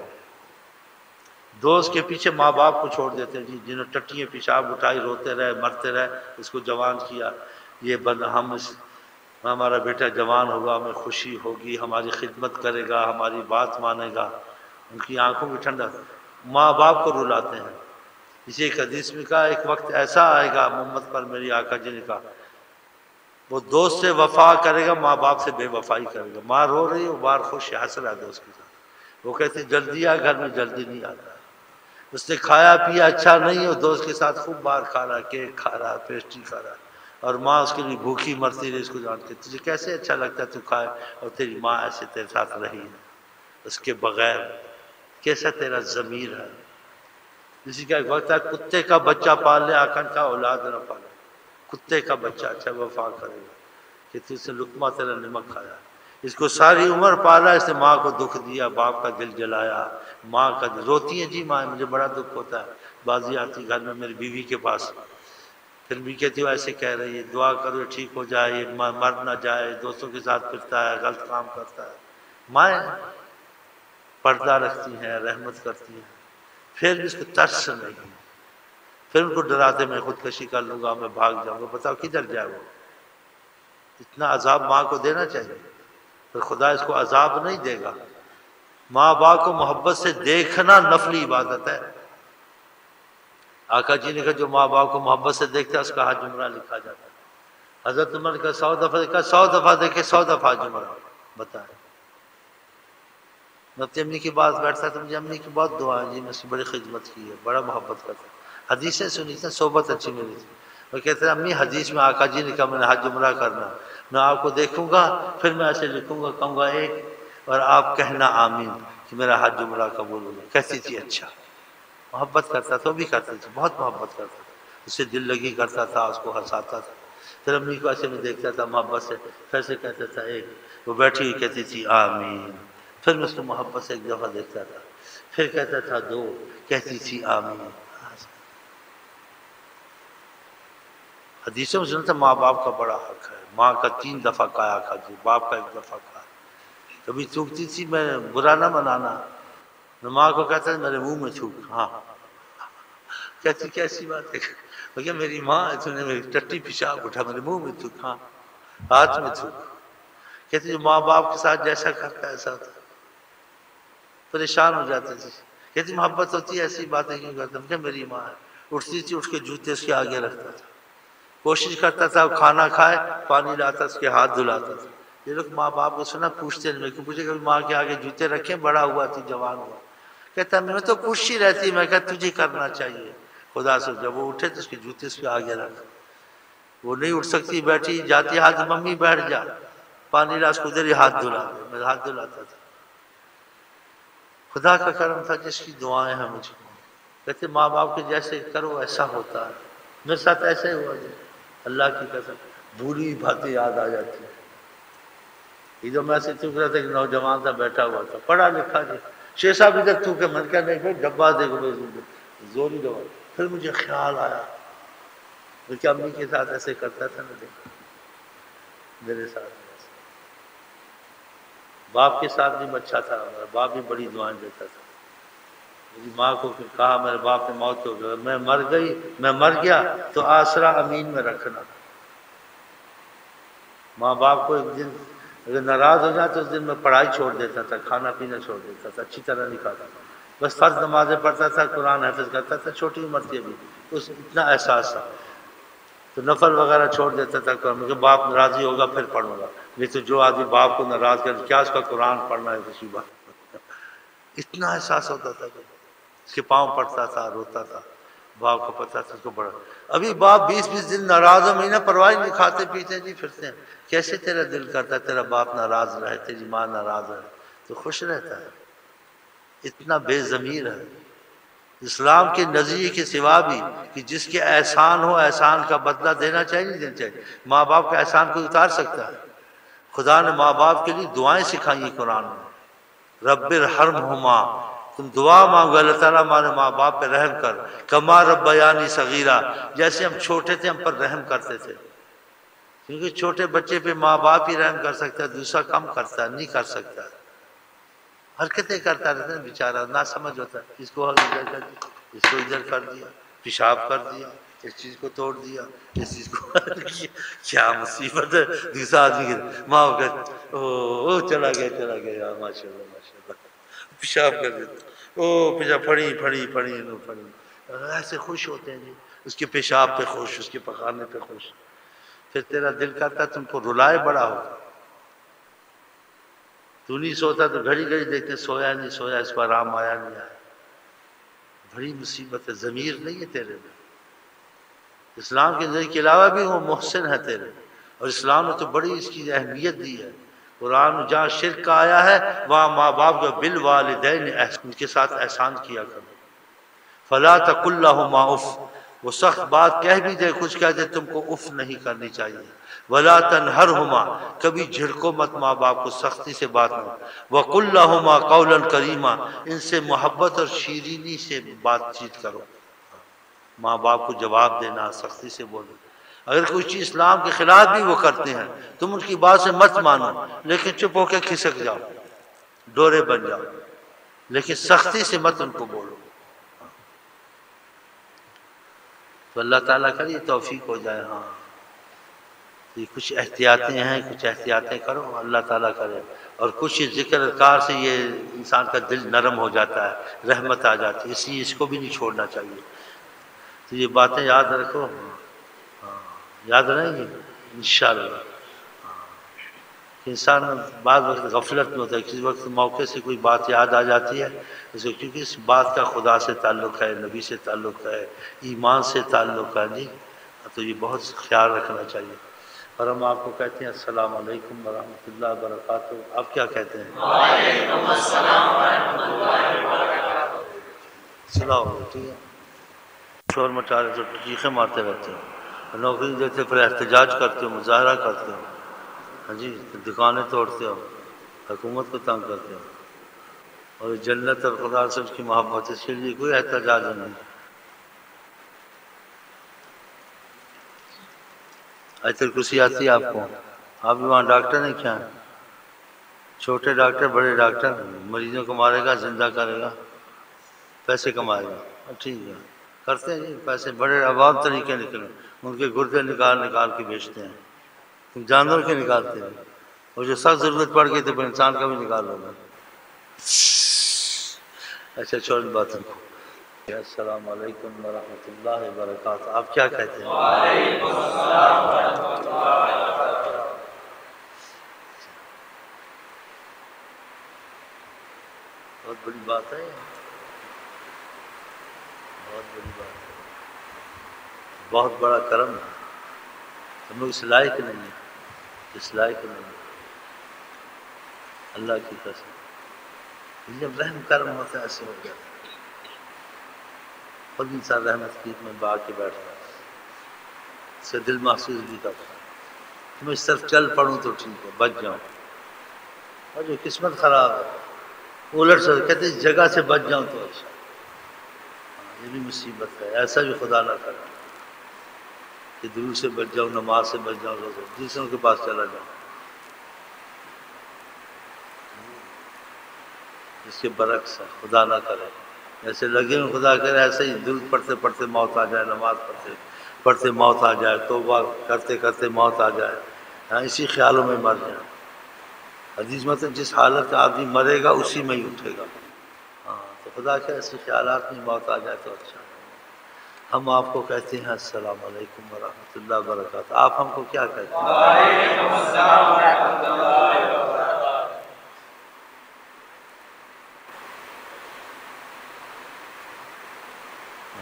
دوست کے پیچھے ماں باپ کو چھوڑ دیتے ہیں، جی جنہوں ٹٹیاں پیشاب اٹھائی، روتے رہے مرتے رہے، اس کو جوان کیا، یہ ہمارا بیٹا جوان ہوگا، ہمیں خوشی ہوگی، ہماری خدمت کرے گا، ہماری بات مانے گا، ان کی آنکھوں میں ٹھنڈا، ماں باپ کو رلاتے ہیں۔ اسی ایک حدیث میں کہا ایک وقت ایسا آئے گا محمد پر، میری آقا جی نے کہا، وہ دوست سے وفا کرے گا، ماں باپ سے بے وفائی کرے گا۔ ماں رو رہی ہے، وہ باہر خوش ہنس رہا ہے دوست کے ساتھ، وہ کہتی جلدی آ، گھر میں جلدی نہیں آتا ہے۔ اس نے کھایا پیا اچھا نہیں ہو، دوست کے ساتھ خوب باہر کھا رہا ہے، کیک کھا رہا ہے، پیسٹری کھا رہا ہے، اور ماں اس کے لیے بھوکی مرتی رہی، اس کو جان کے تجھے کیسے اچھا لگتا ہے تو کھائے، اور تیری ماں ایسے تیرے ساتھ رہی ہے اس کے بغیر، کیسا تیرا ضمیر ہے۔ اسی کا ایک وقت ہے کتے کا بچہ پال لے، آخر کا اولاد نہ پالے، کتے کا بچہ اچھا وفا کرے گا کہ تجھ سے لقمہ تیرا نمک کھایا، اس کو ساری عمر پالا، اس نے ماں کو دکھ دیا، باپ کا دل جلایا، ماں کا دل روتی ہے، جی ماں مجھے بڑا دکھ ہوتا ہے، بازی آتی گھر میں میری بیوی کے پاس، پھر بھی کہتی ہو ایسے کہہ رہی ہے، دعا کرو ٹھیک ہو جائے، یہ مر نہ جائے، دوستوں کے ساتھ پھرتا ہے، غلط کام کرتا ہے۔ مائیں پردہ رکھتی ہیں، رحمت کرتی ہیں، پھر بھی اس کو ترس نہیں، پھر ان کو ڈراتے میں خودکشی کر لوں گا، میں بھاگ جاؤں گا، بتاؤ کدھر جائے وہ؟ اتنا عذاب ماں کو دینا چاہیے، پھر خدا اس کو عذاب نہیں دے گا۔ ماں باپ کو محبت سے دیکھنا نفلی عبادت ہے۔ آقا جی نے کہا جو ماں باپ کو محبت سے دیکھتا ہے اس کا حج عمرہ لکھا جاتا ہے۔ حضرت عمر کا 100 دفعہ دیکھا، 100 دفعہ دیکھے، 100 دفعہ حج عمرہ، بتائیں۔ میں اپنی امی کے پاس بیٹھتا تھا، مجھے امی کی بہت دعا ہے، جی میں اس کی بڑی خدمت کی ہے، بڑا محبت کرتا ہوں، حدیثیں سنی تھیں، صحبت اچھی ملی تھی۔ وہ کہتے ہیں امی حدیث میں آقا جی نے کہا میں نے حج عمرہ کرنا، میں آپ کو دیکھوں گا، پھر میں ایسے لکھوں گا، کہوں گا ایک، اور آپ کہنا آمین کہ میرا حج عمرہ قبول ہو گیا۔ کہتی تھی اچھا، محبت کرتا تھا، وہ بھی کرتی تھی، بہت محبت کرتا تھا، اس سے دل لگی کرتا تھا، اس کو ہنساتا تھا۔ پھر امی کو ایسے میں دیکھتا تھا محبت سے، پھر سے کہتا تھا ایک، وہ بیٹھی ہوئی کہتی تھی آمین، پھر میں اس کو محبت سے ایک دفعہ دیکھتا تھا، پھر کہتا تھا 2، کہتی تھی آمین۔ حدیثوں میں سنتا ماں باپ کا بڑا حق ہے، ماں کا 3 دفعہ کہا کھا جی، باپ کا 1 دفعہ کہا۔ کبھی تھوکتی تھی، میں برا نہ منانا، میں ماں کو کہتا تھا میرے منہ میں تھوک، ہاں، کہتی کیسی بات ہے، کہ میری ماں ہے، تو نے میری ٹٹی پیشاب اٹھا، میرے منہ میں تھوک، ہاں، ہاتھ میں تھوک۔ کہتی جو ماں باپ کے ساتھ جیسا کرتا ہے ایسا ہوتا، پریشان ہو جاتے تھے، کہتی محبت ہوتی ہے ایسی باتیں کیوں کرتا، کہ میری ماں ہے، اٹھتی تھی اٹھ کے جوتے اس کے آگے رکھتا تھا، کوشش کرتا تھا کھانا کھائے، پانی لاتا اس کے ہاتھ دھلاتا تھا۔ یہ لوگ ماں باپ کو سنا پوچھتے نہیں، میں کیوں پوچھے کبھی ماں کے آگے جوتے رکھے، بڑا ہوا تھی جوان ہوا، کہتا میں تو پوچھتی رہتی، میں کہتا تجھے کرنا چاہیے خدا سے، جب وہ اٹھے تو اس کے جوتے اس کے آگے رکھ، وہ نہیں اٹھ سکتی، بیٹھی جاتی ہاتھ، ممی بیٹھ جا، پانی لا اس کو ادھر ہی ہاتھ دھلا دے، میں ہاتھ دھلاتا تھا۔ خدا کا کرم تھا جس کی دعائیں ہیں مجھ کو، کہتے ماں باپ کے جیسے کرو ایسا ہوتا ہے، میرے ساتھ ایسے ہوا جی، اللہ کی قسم بھولی باتیں یاد آ جاتی ہیں۔ یہ جو میں سے چک رہا تھا کہ نوجوان تھا بیٹھا ہوا تھا، پڑھا لکھا جی، 6 صاحب ادھر تھوکے، من کیا نہیں، ڈبا دیکھو زوری دوا، پھر مجھے خیال آیا کہ امی کے ساتھ ایسے کرتا تھا، میں دیکھا میرے ساتھ ایسے، باپ کے ساتھ بھی اچھا تھا، میرا باپ بھی بڑی دعائیں دیتا تھا۔ میری ماں کو کہا میرے باپ نے موت ہو گئی، میں مر گیا تو آسرا امین میں رکھنا۔ ماں باپ کو ایک دن اگر ناراض ہو جائے تو اس دن میں پڑھائی چھوڑ دیتا تھا، کھانا پینا چھوڑ دیتا تھا، اچھی طرح نہیں کھاتا تھا، بس فرض نمازیں پڑھتا تھا، قرآن حفظ کرتا تھا، چھوٹی عمر تھی ابھی، اس اتنا احساس تھا، تو نفل وغیرہ چھوڑ دیتا تھا، کہ باپ ناراضی ہوگا پھر پڑھوں گا، نہیں تو جو آدمی باپ کو ناراض کر کیا اس کا قرآن پڑھنا ہے کسی بات، اتنا احساس ہوتا تھا کہ اس کے پاؤں پڑتا تھا، روتا تھا، باپ کو پتا تھا اس کو بڑا. ابھی باپ 20 دن ناراض ہو, مہینہ پرواہ نہیں, کھاتے پیتے نہیں پھرتے ہیں. کیسے تیرا دل کرتا ہے تیرا باپ ناراض رہے, تیری ماں ناراض رہے, تو خوش رہتا ہے؟ اتنا بے ضمیر ہے. اسلام کے نظریے کے سوا بھی کہ جس کے احسان ہو احسان کا بدلہ دینا چاہیے نہیں دینا چاہیے. ماں باپ کا احسان کوئی اتار سکتا ہے؟ خدا نے ماں باپ کے لیے دعائیں سکھائی ہیں قرآن میں. رب ارحمہما, تم دعا مانگو اللہ تعالیٰ ہمارے ماں باپ پہ رحم کر. کما ربیانی صغیرہ, جیسے ہم چھوٹے تھے ہم پر رحم کرتے تھے. کیونکہ چھوٹے بچے پہ ماں باپ ہی رحم کر سکتا ہے, دوسرا کم کرتا ہے, نہیں کر سکتا. حرکتیں کرتا رہتا ہے بیچارہ, نہ سمجھ ہوتا ہے. اس کو ادھر کر دیا, اس کو ادھر کر دیا, پیشاب کر دیا, اس چیز کو توڑ دیا, اس چیز کو کیا مصیبت ہے. دوسرا آدمی ماں او چلا گیا ماشاء اللہ ماشاء اللہ, پیشاب کر دیتا, او پیشاب پھڑی. ایسے خوش ہوتے ہیں جی, اس کے پیشاب پہ خوش, اس کے پخانے پہ خوش. پھر تیرا دل کرتا تم کو رلائے بڑا ہوتا. تو نہیں سوتا تو گھڑی دیکھتے سویا نہیں سویا, اس کو آرام آیا نہیں آیا. بڑی مصیبت ہے, ضمیر نہیں ہے تیرے میں. اسلام کے نظریے کے علاوہ بھی وہ محسن ہے تیرے, اور اسلام نے تو بڑی اس کی اہمیت دی ہے. قرآن میں جہاں شرک کا آیا ہے وہاں ماں باپ کا بالوالدین ان کے ساتھ احسان کیا کرو. فلا تقل لهما اف, وہ سخت بات کہہ بھی دے, کچھ کہہ دے, تم کو اف نہیں کرنی چاہیے. ولا تنہرہما, کبھی جھڑکو مت ماں باپ کو, سختی سے بات نہ. وقل لهما قولا کریما, ان سے محبت اور شیرینی سے بات چیت کرو. ماں باپ کو جواب دینا, سختی سے بولو. اگر کوئی چیز اسلام کے خلاف بھی وہ کرتے ہیں تم ان کی بات سے مت مانو, لیکن چپ ہو کے کھسک جاؤ, ڈورے بن جاؤ, لیکن سختی سے مت ان کو بولو. تو اللہ تعالیٰ کا یہ توفیق ہو جائے. ہاں یہ کچھ احتیاطیں ہیں, کچھ احتیاطیں کرو, اللہ تعالیٰ کرے. اور کچھ ذکر اذکار سے یہ انسان کا دل نرم ہو جاتا ہے, رحمت آ جاتی ہے, اس لیے اس کو بھی نہیں چھوڑنا چاہیے. تو یہ باتیں یاد رکھو, یاد رہیں گی انشاءاللہ. انسان بعض وقت غفلت میں ہوتا ہے, کسی وقت موقع سے کوئی بات یاد آ جاتی ہے, کیونکہ اس بات کا خدا سے تعلق ہے, نبی سے تعلق ہے, ایمان سے تعلق ہے. نہیں تو یہ بہت خیال رکھنا چاہیے. اور ہم آپ کو کہتے ہیں السلام علیکم ورحمۃ اللہ وبرکاتہ. آپ کیا کہتے ہیں؟ وعلیکم السلام ورحمۃ اللہ وبرکاتہ. سلام. ٹھیک ہے, شور مچا رہے تو چیخیں مارتے رہتے ہو, نوکری دیتے پھر احتجاج کرتے ہو, مظاہرہ کرتے ہو, ہاں جی, دکانیں توڑتے ہو, حکومت کو تنگ کرتے ہو. اور جنت اور خدا سے اس کی محبت, اس کے لیے کوئی احتجاج نہیں. آیت الکرسی آتی ہے آپ کو؟ آپ بھی وہاں ڈاکٹر نہیں کیا ہیں, چھوٹے ڈاکٹر بڑے ڈاکٹر, مریضوں کو مارے گا زندہ کرے گا, پیسے کمائے گا. ٹھیک ہے, کرتے ہیں جی, پیسے بڑے عوام طریقے نکلے, ان کے گردے نکال کے بیچتے ہیں. تم جانور کے نکالتے ہیں, اور جو سخت ضرورت پڑ گئی تو پھر انسان کا بھی نکال لو گا. اچھا چھوڑ باتوں کو. السلام علیکم ورحمۃ اللہ وبرکاتہ. آپ کیا کہتے ہیں؟ وعلیکم السلام ورحمۃ اللہ وبرکاتہ. بہت بڑی بات ہے, بہت بڑی بات ہے, بہت بڑا کرم ہے. ہم لوگ اس لائق نہیں ہیں, اس لائق نہیں. اللہ کی قسم, جب رحم کرم ہوتا ہے ایسے ہو جاتا ہے. خود انسان رحمت کی میں با کے بیٹھتا ہے, اس سے دل محسوس بھی کرتا ہے. میں اس طرف چل پڑوں تو ٹھیک ہے, بچ جاؤں, اور جو قسمت خراب ہے الٹ سے کہتے اس جگہ سے بچ جاؤں تو اچھا. یہ بھی مصیبت ہے, ایسا بھی خدا نہ کرے کہ دور سے بچ جاؤں, نماز سے بچ جاؤں, دوسروں کے پاس چلا جاؤں. اس کے برعکس ہے, خدا نہ کرے. ایسے لگے میں خدا کرے ایسے ہی درود پڑھتے پڑھتے موت آ جائے, نماز پڑھتے پڑھتے موت آ جائے, توبہ کرتے کرتے موت آ جائے, اسی خیالوں میں مر جائے. حدیث مطلب جس حالت کا آدمی مرے گا اسی میں ہی اٹھے گا. ہاں تو خدا کے ایسے خیالات میں موت آ جائے تو اچھا. ہم آپ کو کہتے ہیں السلام علیکم ورحمۃ اللہ وبرکاتہ. آپ ہم کو کیا کہتے ہیں؟ وعلیکم السلام ورحمۃ اللہ وبرکاتہ.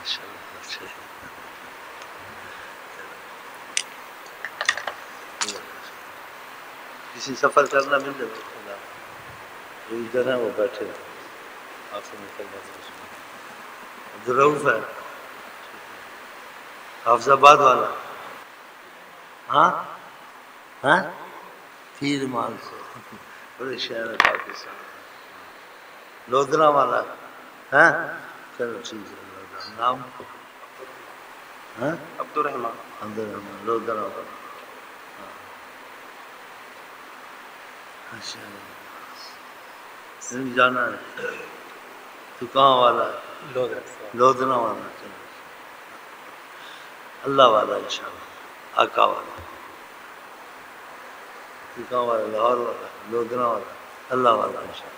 کسی سفر کرنا مل جائے جو ادھر ہیں وہ بیٹھے آپ سے نکل عبدالرؤف ہے حافظ آباد والا ہاں ہاں پیر مال سے بڑے شہر ہے پاکستان لودھنا والا ہے چلو ٹھیک ہے نام عبدالرحمان لودھنا والا جانا ہے تو کہاں والا ہے لودھنا والا اللہ والا انشاءاللہ آقا والا تو کہاں والا لاہور والا لودھنا والا اللہ والا انشاءاللہ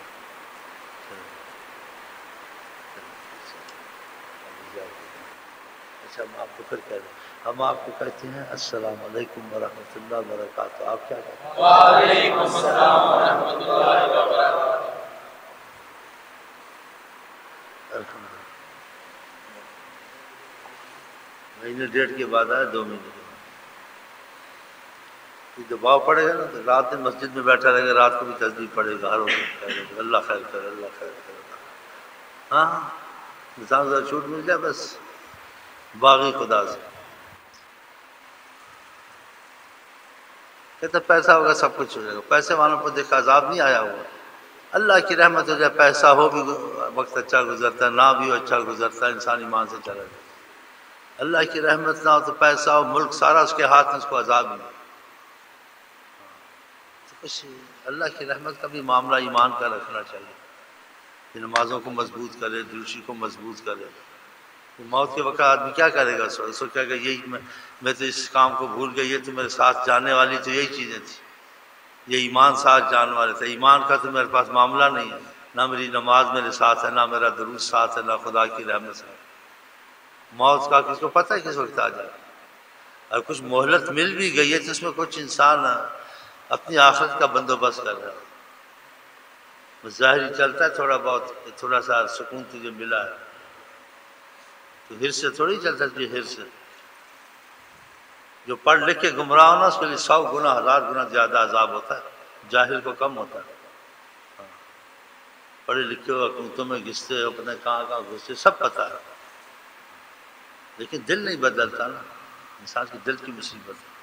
اچھا ہم آپ کو پھر کہہ رہے ہیں ہم آپ کو کہتے ہیں السلام علیکم ورحمۃ اللہ وبرکاتہ آپ کیا کہتے ہیں وعلیکم السلام ورحمۃ اللہ وبرکاتہ الحمدللہ مہینے ڈیڑھ کے بعد آئے 2 مہینے کے بعد یہ دباؤ پڑے گا نا تو رات دن مسجد میں بیٹھا رہے گا رات کو بھی تسبیح پڑے گا ہر وقت اللہ خیر کرے اللہ خیر کرے ہاں انسان ذرا چھوٹ مل جائے بس باغی خدا سے کہتے پیسہ ہوگا سب کچھ ہو جائے گا پیسے والوں پر دیکھا عذاب نہیں آیا ہوا اللہ کی رحمت ہو جائے پیسہ ہو بھی وقت اچھا گزرتا ہے نہ بھی ہو اچھا گزرتا ہے انسان ایمان سے چلا جائے اللہ کی رحمت نہ ہو تو پیسہ ہو ملک سارا اس کے ہاتھ میں اس کو عذاب نہیں اللہ کی رحمت کا بھی معاملہ ایمان کا رکھنا چاہیے کہ نمازوں کو مضبوط کرے دروشی کو مضبوط کرے موت کے وقت آدمی کیا کرے گا سو کہے گا یہی میں تو اس کام کو بھول گئی یہ تو میرے ساتھ جانے والی تو یہی چیزیں تھیں یہ ایمان ساتھ جانے والے تھے ایمان کا تو میرے پاس معاملہ نہیں ہے نہ میری نماز میرے ساتھ ہے نہ میرا درود ساتھ ہے نہ خدا کی رحمت سے موت کا کس کو پتہ ہے کس وقت آ جائے اور کچھ مہلت مل بھی گئی ہے تو اس میں کچھ انسان اپنی آخرت کا بندوبست کر رہا ہے ظاہری چلتا ہے تھوڑا بہت تھوڑا سا سکون تجھے ملا ہے تو ہرس سے تھوڑی چلتا ہے ہرس جو پڑھ لکھ کے گمراہ ہونا اس کے لیے 100 گنا 1000 گنا زیادہ عذاب ہوتا ہے جاہل کو کم ہوتا ہے پڑھے لکھے ہو حکومتوں میں گھستے ہو اپنے کہاں گھستے سب پتہ ہے لیکن دل نہیں بدلتا نا انسان کی دل کی مصیبت ہے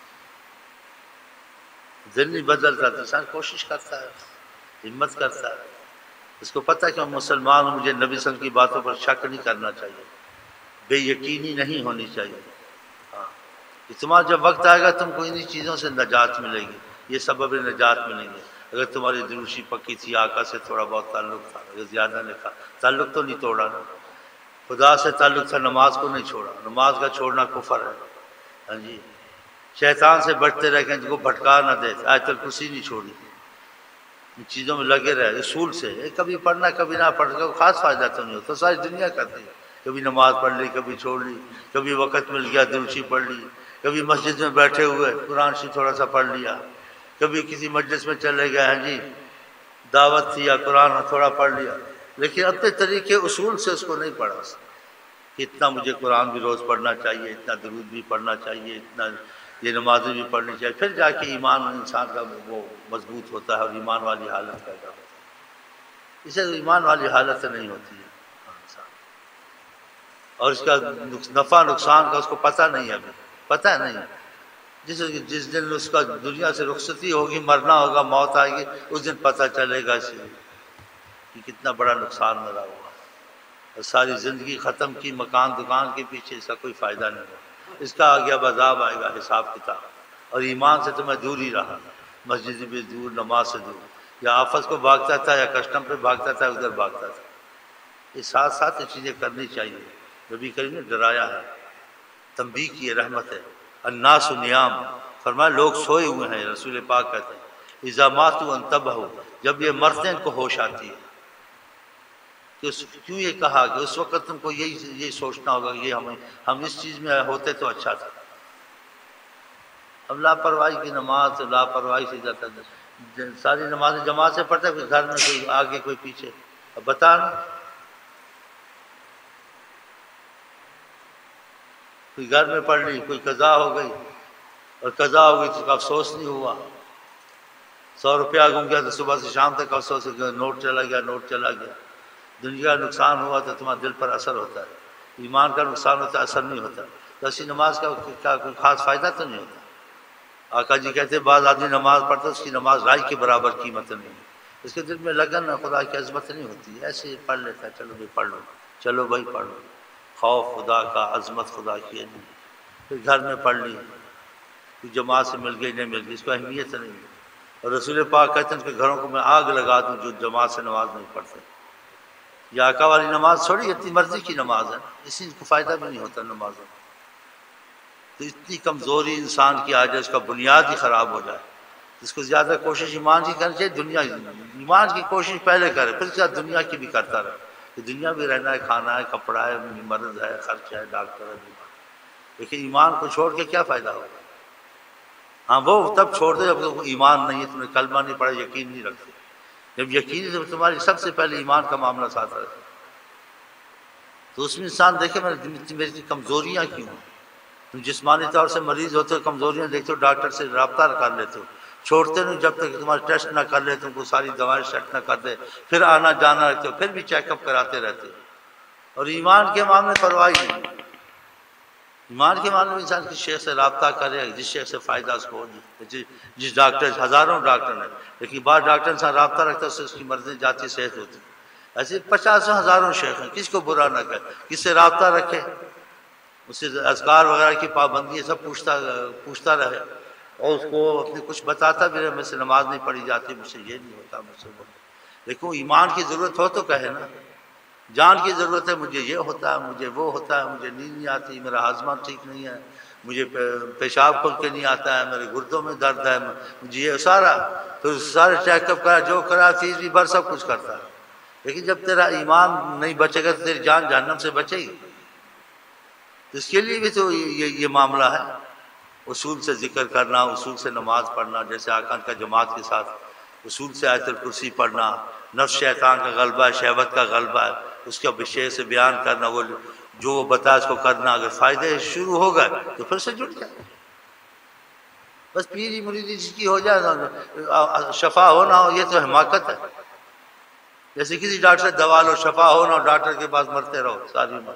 دل نہیں بدلتا تو انسان کوشش کرتا ہے ہمت کرتا ہے اس کو پتہ ہے کہ میں مسلمان ہوں مجھے نبی صلی اللہ علیہ وسلم کی باتوں پر شک نہیں کرنا چاہیے بے یقینی نہیں ہونی چاہیے ہاں تمہارا جب وقت آئے گا تم کو انہی چیزوں سے نجات ملے گی یہ سبب نجات ملیں گے اگر تمہاری دروشی پکی تھی آقا سے تھوڑا بہت تعلق تھا اگر زیادہ نہیں تھا تعلق تو نہیں توڑا نا خدا سے تعلق تھا نماز کو نہیں چھوڑا نماز کا چھوڑنا کفر ہے ہاں جی شیطان سے بچتے رہ کے ان کو بھٹکا نہ دے آیت الکرسی نہیں چھوڑی ان چیزوں میں لگے رہے اصول سے کبھی پڑھنا کبھی نہ پڑھنا خاص فائدہ تو نہیں ہوتا ساری دنیا کرتی ہے کبھی نماز پڑھ لی کبھی چھوڑ لی کبھی وقت مل گیا دروشی پڑھ لی کبھی مسجد میں بیٹھے ہوئے قرآن شریف تھوڑا سا پڑھ لیا کبھی کسی مجلس میں چلے گئے ہیں جی دعوت تھی یا قرآن تھوڑا پڑھ لیا لیکن اپنے طریقے اصول سے اس کو نہیں پڑھا کہ اتنا مجھے قرآن بھی روز پڑھنا چاہیے اتنا درود بھی پڑھنا چاہیے اتنا یہ نمازیں بھی پڑھنی چاہیے پھر جا کے ایمان انسان کا وہ مضبوط ہوتا ہے اور ایمان والی حالت پیدا ہوتا ہے اسے ایمان والی حالت نہیں ہوتی ہے انسان اور اس کا نفع نقصان کا اس کو پتہ نہیں ہے ابھی پتہ نہیں جس دن اس کا دنیا سے رخصتی ہوگی مرنا ہوگا موت آئے گی اس دن پتہ چلے گا اسے کہ کتنا بڑا نقصان میرا ہوا اور ساری زندگی ختم کی مکان دکان کے پیچھے اس کا کوئی فائدہ نہیں ہوا اس کا آگے اب عذاب آئے گا حساب کتاب اور ایمان سے تو میں دور ہی رہا مسجد بھی دور نماز سے دور یا آفس کو بھاگتا تھا یا کسٹم پہ بھاگتا تھا ادھر بھاگتا تھا یہ ساتھ ساتھ یہ چیزیں کرنی چاہیے نبی کریم نے ڈرایا ہے تنبیہ کی رحمت ہے الناس نیام فرمایا لوگ سوئے ہوئے ہیں رسول پاک کہتے ہیں اذا ماتوا انتبہوا جب یہ مرتے ہیں ان کو ہوش آتی ہے کیوں یہ کہا کہ اس وقت تم کو یہی سوچنا ہوگا کہ یہ ہم اس چیز میں ہوتے تو اچھا تھا اب لاپرواہی کی نماز لاپرواہی سے جاتا ہے ساری نمازیں جماعت سے پڑھتا ہے کوئی گھر میں کوئی آگے کوئی پیچھے اب بتا کوئی گھر میں پڑھ لی، کوئی قضا ہو گئی، اور قضا ہو گئی تو افسوس نہیں ہوا. 100 روپیہ گم گیا تو صبح سے شام تک افسوس ہو گیا، نوٹ چلا گیا، نوٹ چلا گیا. دنیا کا نقصان ہوا تو تمہارے دل پر اثر ہوتا ہے. ایمان کا نقصان ہوتا ہے، اثر نہیں ہوتا. تو ایسی نماز کا کوئی خاص فائدہ تو نہیں ہوتا. آقا جی کہتے ہیں بعض آدمی نماز پڑھتا ہے، اس کی نماز رائی کے برابر قیمت نہیں ہے. اس کے دل میں لگن خدا کی عظمت نہیں ہوتی. ایسے ہی پڑھ لیتا ہے، چلو بھائی پڑھ لو، چلو بھائی پڑھ لو. خوف خدا کا، عظمت خدا کی ہے نہیں. پھر گھر میں پڑھ لی، کوئی جماعت سے مل گئی نہیں مل گئی، اس کو اہمیت نہیں ہے. اور رسول پاک کہتے ہیں کہ گھروں کو میں آگ لگا دوں جو جماعت سے نماز نہیں پڑھتے. یہ آقا والی نماز چھوڑی، اپنی مرضی کی نماز ہے، اسی کو فائدہ بھی نہیں ہوتا نمازوں. تو اتنی کمزوری انسان کی آ جائے، اس کا بنیاد ہی خراب ہو جائے. اس کو زیادہ کوشش ایمان کی کرنی چاہیے. دنیا ایمان کی کوشش پہلے کرے، پھر کیا دنیا کی بھی کرتا رہے. کہ دنیا بھی رہنا ہے، کھانا ہے، کپڑا ہے، مرض ہے، خرچ ہے، ڈاکٹر ہے، لیکن ایمان کو چھوڑ کے کیا فائدہ ہوگا. ہاں وہ تب چھوڑ دے جب ایمان نہیں ہے، تم نے کلمہ نہیں پڑھا، یقین نہیں رکھتے. جب یقین ہے تو تمہاری سب سے پہلے ایمان کا معاملہ ساتھ رہتا ہے. تو اس میں انسان دیکھے میری کمزوریاں کیوں ہیں. تم جسمانی طور سے مریض ہوتے ہو، کمزوریاں دیکھتے ہو، ڈاکٹر سے رابطہ کر لیتے ہو، چھوڑتے نہیں جب تک تمہارا ٹیسٹ نہ کر لے، تم کو ساری دوائیں سیٹ نہ کر دے، پھر آنا جانا رہتے ہو، پھر بھی چیک اپ کراتے رہتے ہو. اور ایمان کے معاملے پرواہ نہیں. ایمان کے معاملے میں انسان کس شیخ سے رابطہ کرے، جس شیخ سے فائدہ اس کو ہو. جس ڈاکٹر، ہزاروں ڈاکٹر ہیں، لیکن بعض ڈاکٹر سے رابطہ رکھتا ہے، اس سے اس کی مرضی جاتی صحت ہوتی. ایسے 50 ہزاروں شیخ ہیں، کس کو برا نہ کرے، کس سے رابطہ رکھے، اس سے اذکار وغیرہ کی پابندی ہے سب پوچھتا رہے، اور اس کو اپنے کچھ بتاتا بھی رہے. مجھ سے نماز نہیں پڑھی جاتی، مجھ سے یہ نہیں ہوتا، مجھ سے وہ. لیکن ایمان کی ضرورت ہو تو کہے نا. جان کی ضرورت ہے، مجھے یہ ہوتا ہے، مجھے وہ ہوتا ہے، مجھے نیند نہیں آتی، میرا ہاضمہ ٹھیک نہیں ہے، مجھے پیشاب کھل کے نہیں آتا ہے، میرے گردوں میں درد ہے، مجھے یہ سارا. تو سارے چیک اپ کرا، جو کرا، فیس بھی بھر، سب کچھ کرتا ہے. لیکن جب تیرا ایمان نہیں بچے گا تو تیری جان جہنم سے بچے گی. تو اس کے لیے بھی تو یہ معاملہ ہے. اصول سے ذکر کرنا، اصول سے نماز پڑھنا، جیسے آقا کا جماعت کے ساتھ اصول سے آیت الکرسی پڑھنا. نفس شیطان کا غلبہ ہے، شہوت کا غلبہ ہے، اس کا بشے سے بیان کرنا، وہ جو وہ بتا اس کو کرنا. اگر فائدے شروع ہو گئے تو پھر سے جڑ جائے. بس پیری مریدی جس کی ہو جائے، شفا ہو نہ ہو، یہ تو حماقت ہے. جیسے کسی ڈاکٹر سے دوا لو، شفا ہو نہ ہو، ڈاکٹر کے پاس مرتے رہو ساری عمر.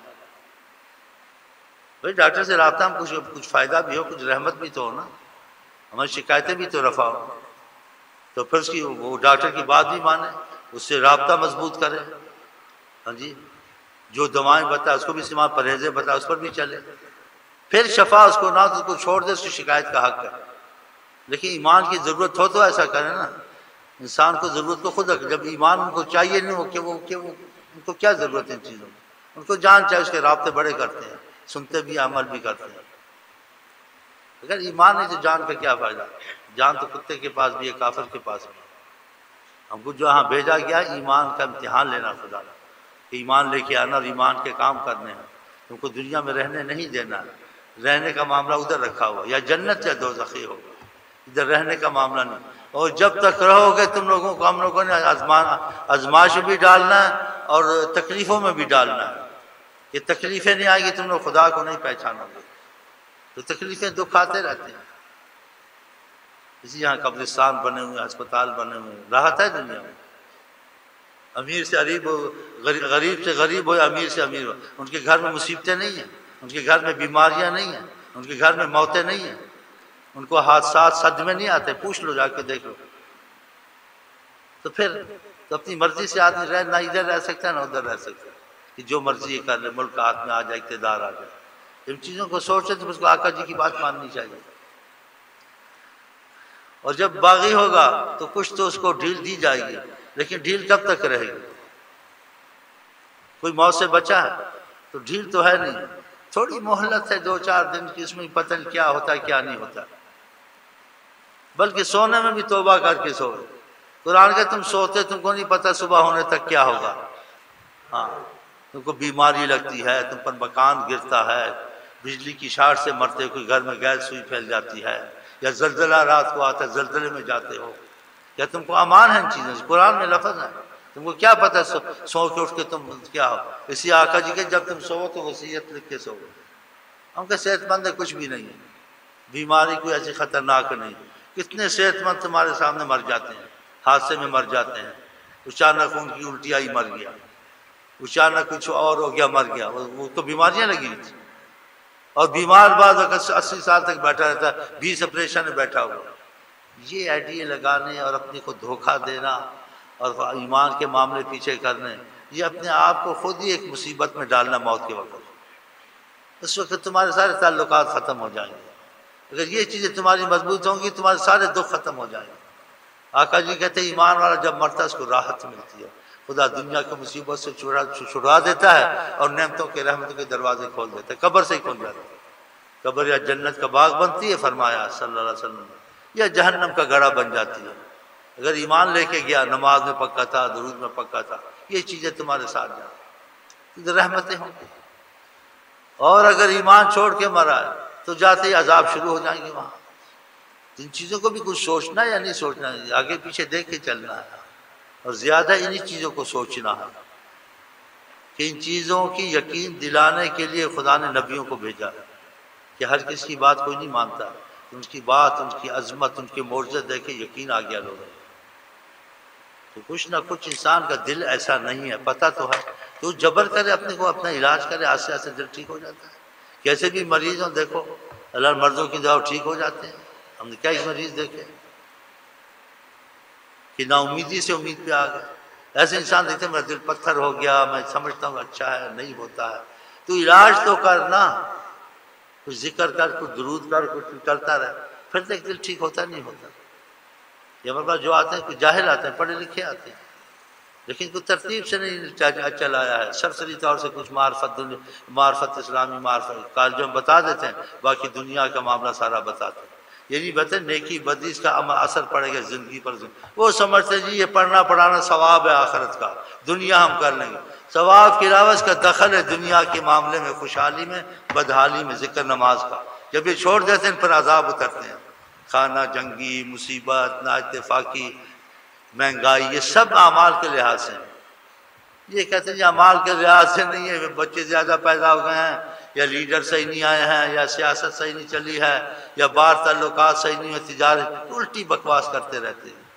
بھائی ڈاکٹر سے رابطہ ہم کچھ فائدہ بھی ہو، کچھ رحمت بھی تو ہو نا، ہماری شکایتیں بھی تو رفع ہو. تو پھر اس کی وہ ڈاکٹر کی بات بھی مانے، اس سے رابطہ مضبوط کرے. ہاں جی، جو دوائیں بتا اس کو بھی استعمال، پرہیزیں بتا اس پر بھی چلے. پھر شفا اس کو نہ تو اس کو چھوڑ دے، اس کی شکایت کا حق ہے. لیکن ایمان کی ضرورت ہو تو ایسا کرے نا. انسان کو ضرورت کو خود رکھے. جب ایمان ان کو چاہیے نہیں ہو کہ وہ ان کو کیا ضرورت ہے ان چیزوں کی. ان کو جان چاہے، اس کے رابطے بڑے کرتے ہیں، سنتے بھی، عمل بھی کرتے ہیں. اگر ایمان نہیں تو جان کا کیا فائدہ. جان تو کتے کے پاس بھی ہے، کافر کے پاس بھی. ہم کو جو ہاں بھیجا گیا ایمان کا امتحان لینا خدا کا، ایمان لے کے آنا اور ایمان کے کام کرنے ہیں. تم کو دنیا میں رہنے نہیں دینا. رہنے کا معاملہ ادھر رکھا ہوا، یا جنت یا دوزخی ہوگا، ادھر رہنے کا معاملہ نہیں. اور جب تک رہو گے تم لوگوں کو، ہم لوگوں نے آزمائش بھی ڈالنا ہے اور تکلیفوں میں بھی ڈالنا ہے. یہ تکلیفیں نہیں آئے گی تم لوگ خدا کو نہیں پہچانو گے. تو تکلیفیں دکھ آتے رہتے ہیں. اسی یہاں قبرستان بنے ہوئے، ہسپتال بنے ہوئے، راحت ہے دنیا میں. امیر سے غریب ہو، غریب سے غریب ہو، امیر سے امیر ہو، ان کے گھر میں مصیبتیں نہیں ہیں، ان کے گھر میں بیماریاں نہیں ہیں، ان کے گھر میں موتیں نہیں ہیں، ان کو حادثات صدمے نہیں آتے. پوچھ لو، جا کے دیکھ لو. تو پھر تو اپنی مرضی سے آدمی نہ ادھر رہ سکتا ہے نہ ادھر رہ سکتا ہے، کہ جو مرضی کر لے، ملک ہاتھ میں آ جائے، اقتدار آ جائے. ان چیزوں کو سوچے تو اس کو آقا جی کی بات ماننی چاہیے. اور جب باغی ہوگا تو کچھ تو اس کو ڈھیل دی جائے گی، لیکن ڈھیل کب تک رہے گی. کوئی موت سے بچا ہے تو ڈھیل تو ہے نہیں، تھوڑی مہلت ہے 2-4 دن کی، اس میں پتہ نہیں کیا ہوتا ہے کیا نہیں ہوتا. بلکہ سونے میں بھی توبہ کر کے سو. قرآن کہ تم سوتے، تم کو نہیں پتہ صبح ہونے تک کیا ہوگا. ہاں، تم کو بیماری لگتی ہے، تم پر مکان گرتا ہے، بجلی کی شارٹ سے مرتے، کوئی گھر میں گیس سوئی پھیل جاتی ہے، یا زلزلہ رات کو آتا ہے، زلزلے میں جاتے ہو. کیا تم کو امان ہے ان چیزوں سے؟ قرآن میں لفظ ہے. تم کو کیا پتہ سو کے اٹھ کے تم کیا ہو. اسی آقا جی کے جب تم سو تو وصیت لکھ کے سو. ہم کہ صحت مند ہے، کچھ بھی نہیں ہے، بیماری کوئی ایسی خطرناک نہیں. کتنے صحت مند تمہارے سامنے مر جاتے ہیں، حادثے میں مر جاتے ہیں، اچانک ان کی الٹی آئی مر گیا، اچانک کچھ اور ہو گیا مر گیا. وہ تو بیماریاں لگی ہوئی تھی. اور بیمار بعد 80 سال تک بیٹھا رہتا ہے، 20 آپریشن میں بیٹھا ہوا. یہ آئیڈیا لگانے اور اپنے کو دھوکہ دینا اور ایمان کے معاملے پیچھے کرنے، یہ اپنے آپ کو خود ہی ایک مصیبت میں ڈالنا موت کے وقت. اس وقت تمہارے سارے تعلقات ختم ہو جائیں گے. اگر یہ چیزیں تمہاری مضبوط ہوں گی تمہارے سارے دکھ ختم ہو جائیں گے. آقا جی کہتے ہیں ایمان والا جب مرتا ہے اس کو راحت ملتی ہے، خدا دنیا کی مصیبت سے چھڑا دیتا ہے اور نعمتوں کے رحمتوں کے دروازے کھول دیتا ہے. قبر سے ہی کھول جاتا ہے. قبر یا جنت کا باغ بنتی ہے فرمایا صلی اللہ علیہ وسلم، یا جہنم کا گڑھا بن جاتی ہے. اگر ایمان لے کے گیا، نماز میں پکا تھا، درود میں پکا تھا، یہ چیزیں تمہارے ساتھ جائیں، رحمتیں ہوں گی. اور اگر ایمان چھوڑ کے مرا ہے تو جاتے ہی عذاب شروع ہو جائیں گے وہاں. ان چیزوں کو بھی کچھ سوچنا یا نہیں سوچنا ہے، آگے پیچھے دیکھ کے چلنا ہے. اور زیادہ انہی چیزوں کو سوچنا ہے کہ ان چیزوں کی یقین دلانے کے لیے خدا نے نبیوں کو بھیجا ہے کہ ہر کسی کی بات کوئی نہیں مانتا. ان کی بات، ان کی عظمت، ان کے معجزے دیکھ کے یقین آ گیا لوگوں. تو کچھ نہ کچھ انسان کا دل ایسا نہیں ہے، پتہ تو ہے، تو جبر کرے اپنے کو، اپنا علاج کرے، آہستہ آہستہ دل ٹھیک ہو جاتا ہے. کیسے بھی مریض ہوں دیکھو، اللہ مردوں کی دعا ٹھیک ہو جاتے ہیں. ہم نے کیا ایک مریض دیکھے کہ نا امیدی سے امید پہ آ گئے. ایسے انسان دیکھتے ہیں میرا دل پتھر ہو گیا، میں سمجھتا ہوں اچھا ہے، نہیں ہوتا ہے. تو علاج تو کرنا، کچھ ذکر کر، کچھ درود کر، کچھ کرتا رہے، پھر دیکھ دل ٹھیک ہوتا نہیں ہوتا. یہ ہمارے پاس جو آتے ہیں کچھ جاہل آتے ہیں، پڑھے لکھے آتے ہیں، لیکن کچھ ترتیب سے نہیں چلایا ہے. سرسری طور سے کچھ معرفت اسلامی معرفت کالجوں میں بتا دیتے ہیں، باقی دنیا کا معاملہ سارا بتاتے ہیں. یہ نہیں بتائیں نیکی بدی اس کا اثر پڑے گا زندگی پر. وہ سمجھتے جی یہ پڑھنا پڑھانا ثواب ہے آخرت کا، دنیا ہم کر لیں گے. ثواب کے علاوہ اس کا دخل ہے دنیا کے معاملے میں، خوشحالی میں، بدحالی میں، ذکر نماز کا. جب یہ چھوڑ دیتے ہیں ان پر عذاب اترتے ہیں. کھانا جنگی، مصیبت، نا اتفاقی، مہنگائی، یہ سب اعمال کے لحاظ سے ہیں. یہ کہتے ہیں اعمال کے لحاظ سے نہیں ہے، بچے زیادہ پیدا ہو گئے ہیں، یا لیڈر صحیح نہیں آئے ہیں، یا سیاست صحیح نہیں چلی ہے، یا باہر تعلقات صحیح نہیں ہوئے، تجارت، الٹی بکواس کرتے رہتے ہیں.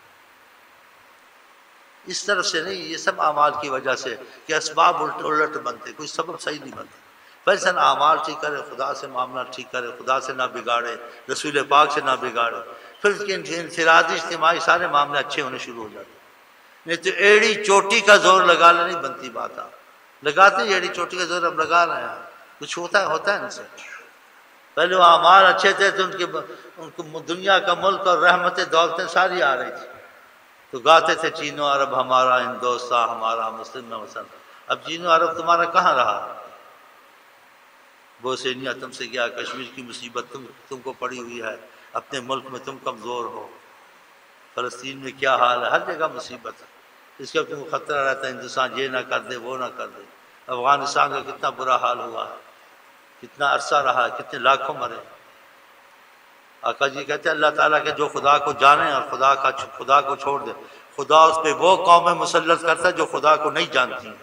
اس طرف سے نہیں، یہ سب اعمال کی وجہ سے کہ اسباب الٹ بنتے، کوئی سبب صحیح نہیں بنتے. فیصل اعمال ٹھیک کرے، خدا سے معاملہ ٹھیک کرے، خدا سے نہ بگاڑے، رسول پاک سے نہ بگاڑے، پھر اس کے انفرادی اجتماعی سارے معاملے اچھے ہونے شروع ہو جاتے. نہیں تو ایڑی چوٹی کا زور لگانا نہیں بنتی بات. آپ لگاتے ہیں ایڑی چوٹی کا زور، اب لگا رہے ہیں، کچھ ہوتا ہے ان سے. پہلے وہ اعمال اچھے تھے تو ان کو دنیا کا ملک اور رحمتیں دولتیں ساری آ رہی تھی، تو گاتے تھے چین و عرب ہمارا، ہندوستان ہمارا، مسلم میں وسن. اب چین و عرب تمہارا کہاں رہا؟ بوسینیا تم سے کیا، کشمیر کی مصیبت تم کو پڑی ہوئی ہے، اپنے ملک میں تم کمزور ہو، فلسطین میں کیا حال ہے، ہر جگہ مصیبت ہے. اس کا کوئی خطرہ رہتا ہے ہندوستان یہ نہ کر دے، وہ نہ کر دے. افغانستان کا کتنا برا حال ہوا ہے، کتنا عرصہ رہا ہے، کتنے لاکھوں مرے. آقا جی کہتے ہیں اللہ تعالیٰ کے جو خدا کو جانے اور خدا کو چھوڑ دے، خدا اس پہ وہ قومیں مسلط کرتا ہے جو خدا کو نہیں جانتی ہیں.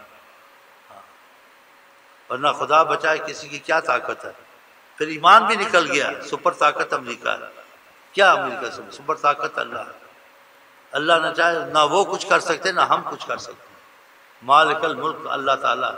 ورنہ خدا بچائے کسی کی کیا طاقت ہے. پھر ایمان بھی نکل گیا. سپر طاقت امریکہ ہے. کیا امریکہ سے سپر طاقت اللہ ہے. اللہ نہ چاہے نہ وہ کچھ کر سکتے نہ ہم کچھ کر سکتے. مالک الملک اللہ تعالیٰ.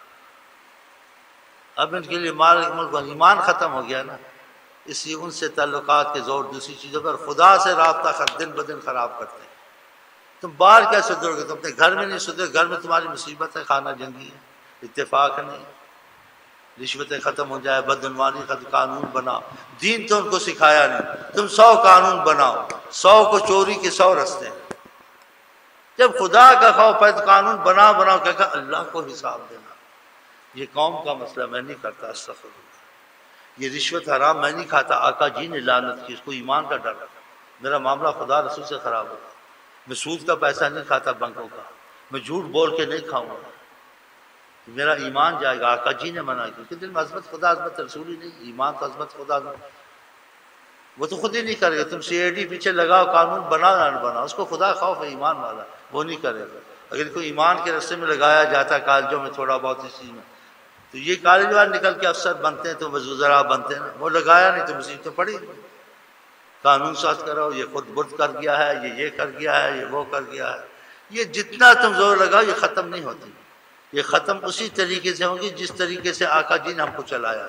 اب ان کے لیے مالک ملک ایمان ختم ہو گیا نا، اس لیے ان سے تعلقات کے زور دوسری چیزوں پر، خدا سے رابطہ دن بدن خراب کرتے ہیں. تم باہر کیا سدھرو گے؟ تم اپنے گھر میں نہیں سدھرے، گھر میں تمہاری مصیبت ہے، کھانا جنگی ہے، اتفاق نہیں، رشوتیں ختم ہو جائے، بدعنوانی ختم، قانون بناؤ. دین تو ان کو سکھایا نہیں. تم 100 قانون بناؤ، 100 کو چوری کے 100 رستے. جب خدا کا خوف ہے تو قانون بناؤ کہ اللہ کو حساب دینا. یہ قوم کا مسئلہ میں نہیں کرتا، استغفر اللہ. یہ رشوت حرام میں نہیں کھاتا، آقا جی نے لعنت کی، اس کو ایمان کا ڈر. میرا معاملہ خدا رسول سے خراب ہوتا. میں سود کا پیسہ نہیں کھاتا بینکوں کا، میں جھوٹ بول کے نہیں کھاؤں گا، میرا ایمان جائے گا. آقا جی نے منع کیا کہ دل میں عظمت خدا، عظمت رسول ہی نہیں. ایمان تو عظمت خدا نہیں، وہ تو خود ہی نہیں کرے گا. تم CID پیچھے لگاؤ، قانون بنا نہ بنا، اس کو خدا خوف ہے، ایمان والا وہ نہیں کرے گا. اگر کوئی ایمان کے رستے میں لگایا جاتا کالجوں میں تھوڑا بہت اس چیز میں، تو یہ کالج والے نکل کے افسر بنتے ہیں تو وزراء بنتے ہیں، وہ لگایا نہیں تو مصیبتیں پڑی، قانون ساز کرو، یہ خود برد کر گیا ہے، یہ کر گیا ہے، یہ وہ کر گیا ہے. یہ جتنا تم زور لگاؤ یہ ختم نہیں ہوتی، یہ ختم اسی طریقے سے ہوگی جس طریقے سے آقا جی نے ہم کو چلایا،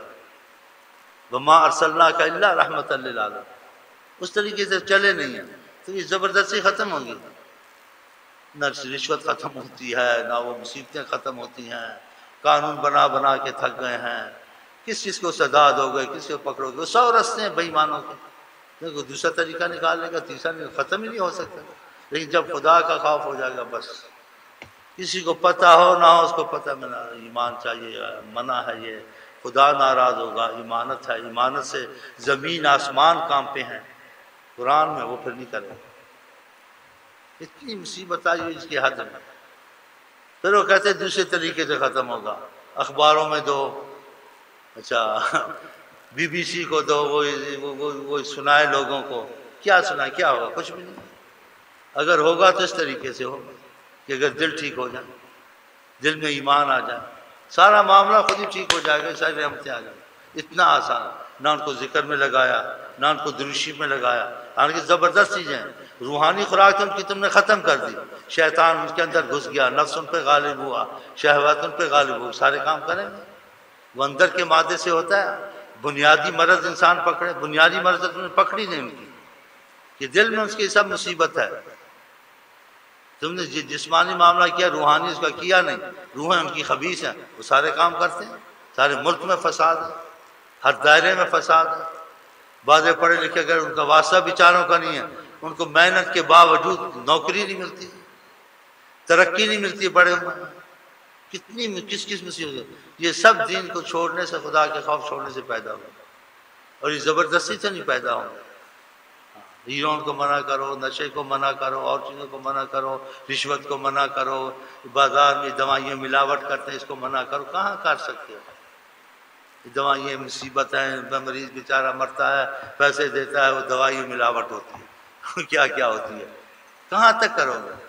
وما ارسلناک الا رحمۃ للعالمین، اس طریقے سے چلے نہیں ہیں تو یہ زبردستی ختم ہوگی. نہ رشوت ختم ہوتی ہے، نہ وہ مصیبتیں ختم ہوتی ہیں، قانون بنا بنا کے تھک گئے ہیں، کس چیز کو سزا دو گے، کس کو پکڑو گے، 100 رستے ہیں بے ایمانوں کے، دیکھو دوسرا طریقہ نکالنے کا، تیسرا ختم ہی نہیں ہو سکتا. لیکن جب خدا کا خوف ہو جائے گا بس، کسی کو پتہ ہو نہ ہو اس کو پتہ ملا ایمان چاہیے، منع ہے یہ، خدا ناراض ہوگا، ایمانت ہے، ایمانت سے زمین آسمان کانپتے ہیں قرآن میں، وہ پھر نہیں کرے. اتنی مصیبت آئی اس کی حد میں. پھر وہ کہتے ہیں دوسرے طریقے سے ختم ہوگا، اخباروں میں دو، اچھا BBC کو دو، وہ سنائے لوگوں کو، کیا سنائے، کیا ہوگا، کچھ بھی نہیں. اگر ہوگا تو اس طریقے سے ہوگا کہ اگر دل ٹھیک ہو جائے، دل میں ایمان آ جائے، سارا معاملہ خود ہی ٹھیک ہو جائے گا، ساری رحمتیں آ جائیں. اتنا آسان، نہ ان کو ذکر میں لگایا، نہ ان کو دروشی میں لگایا، حالانکہ زبردست چیزیں، روحانی خوراک ان کی تم نے ختم کر دی، شیطان ان کے اندر گھس گیا، نفس ان پہ غالب ہوا، شہوات ان پہ غالب ہوا، سارے کام کریں گے. وہ اندر کے مادے سے ہوتا ہے. بنیادی مرض انسان پکڑے، بنیادی مرض تم نے پکڑی نہیں ان کی، کہ دل میں اس کی سب مصیبت ہے. تم نے جسمانی معاملہ کیا، روحانی اس کا کیا نہیں، روحیں ان کی خبیث ہیں، وہ سارے کام کرتے ہیں. سارے ملک میں فساد ہے، ہر دائرے میں فساد ہے. بعض پڑھے لکھے اگر ان کا واسطہ بیچاروں کا نہیں ہے، ان کو محنت کے باوجود نوکری نہیں ملتی، ترقی نہیں ملتی، بڑے کتنی کس مصیبت. یہ سب دین کو چھوڑنے سے، خدا کے خوف چھوڑنے سے پیدا ہو، اور یہ زبردستی سے نہیں پیدا ہو. ہیرون کو منع کرو، نشے کو منع کرو، اور چیزوں کو منع کرو، رشوت کو منع کرو، بازار میں دوائیں ملاوٹ کرتے ہیں اس کو منع کرو. کہاں کر سکتے ہو؟ دوائیں مصیبت ہیں، مریض بیچارہ مرتا ہے، پیسے دیتا ہے، وہ دوائی ملاوٹ ہوتی ہے کیا کیا ہوتی ہے، کہاں تک کرو گے؟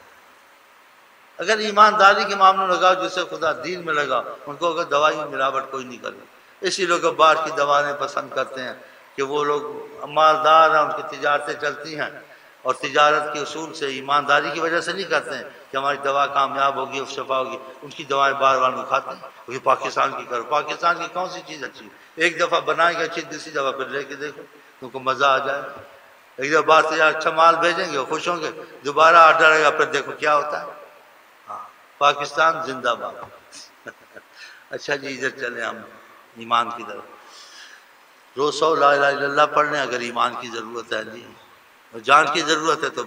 اگر ایمانداری کے معاملے میں لگاؤ جسے خدا دین میں لگاؤ، ان کو اگر دوائی ملاوٹ کوئی نہیں کرے. اسی لوگ باہر کی دوائیں پسند کرتے ہیں کہ وہ لوگ مالدار ہیں، ان کی تجارتیں چلتی ہیں، اور تجارت کے اصول سے، ایمانداری کی وجہ سے نہیں کرتے ہیں کہ ہماری دوا کامیاب ہوگی اور شفا ہوگی. ان کی دوائیں بار بار میں کھاتے ہیں کیونکہ پاکستان کی کرو. پاکستان کی کون سی چیز اچھی ہے؟ ایک دفعہ بنائیں گے اچھی، دوسری دفعہ پھر لے کے دیکھو ان کو مزہ آ جائے. ایک دفعہ باہر سے اچھا مال بھیجیں گے، خوش ہوں گے، دوبارہ آرڈر آئے گا، پھر دیکھو کیا ہوتا ہے. ہاں، پاکستان زندہ باد. اچھا جی، ادھر چلیں ہم ایمان کی طرف. روز 100 لا الہ الا اللہ پڑھ لیں اگر ایمان کی ضرورت ہے. جی جان کی ضرورت ہے تو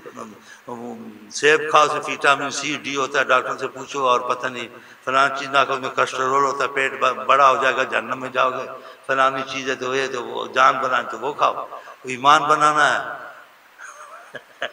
سیب کھاؤ، سے وٹامن C D ہوتا ہے، ڈاکٹر سے پوچھو، اور پتہ نہیں فلاں چیز نہ کھاؤ، میں کلسٹرول ہوتا ہے، پیٹ بڑا ہو جائے گا، جہنم میں جاؤ گے. فلانی چیز ہے تو یہ تو وہ جان بنائیں تو وہ کھاؤ. ایمان بنانا ہے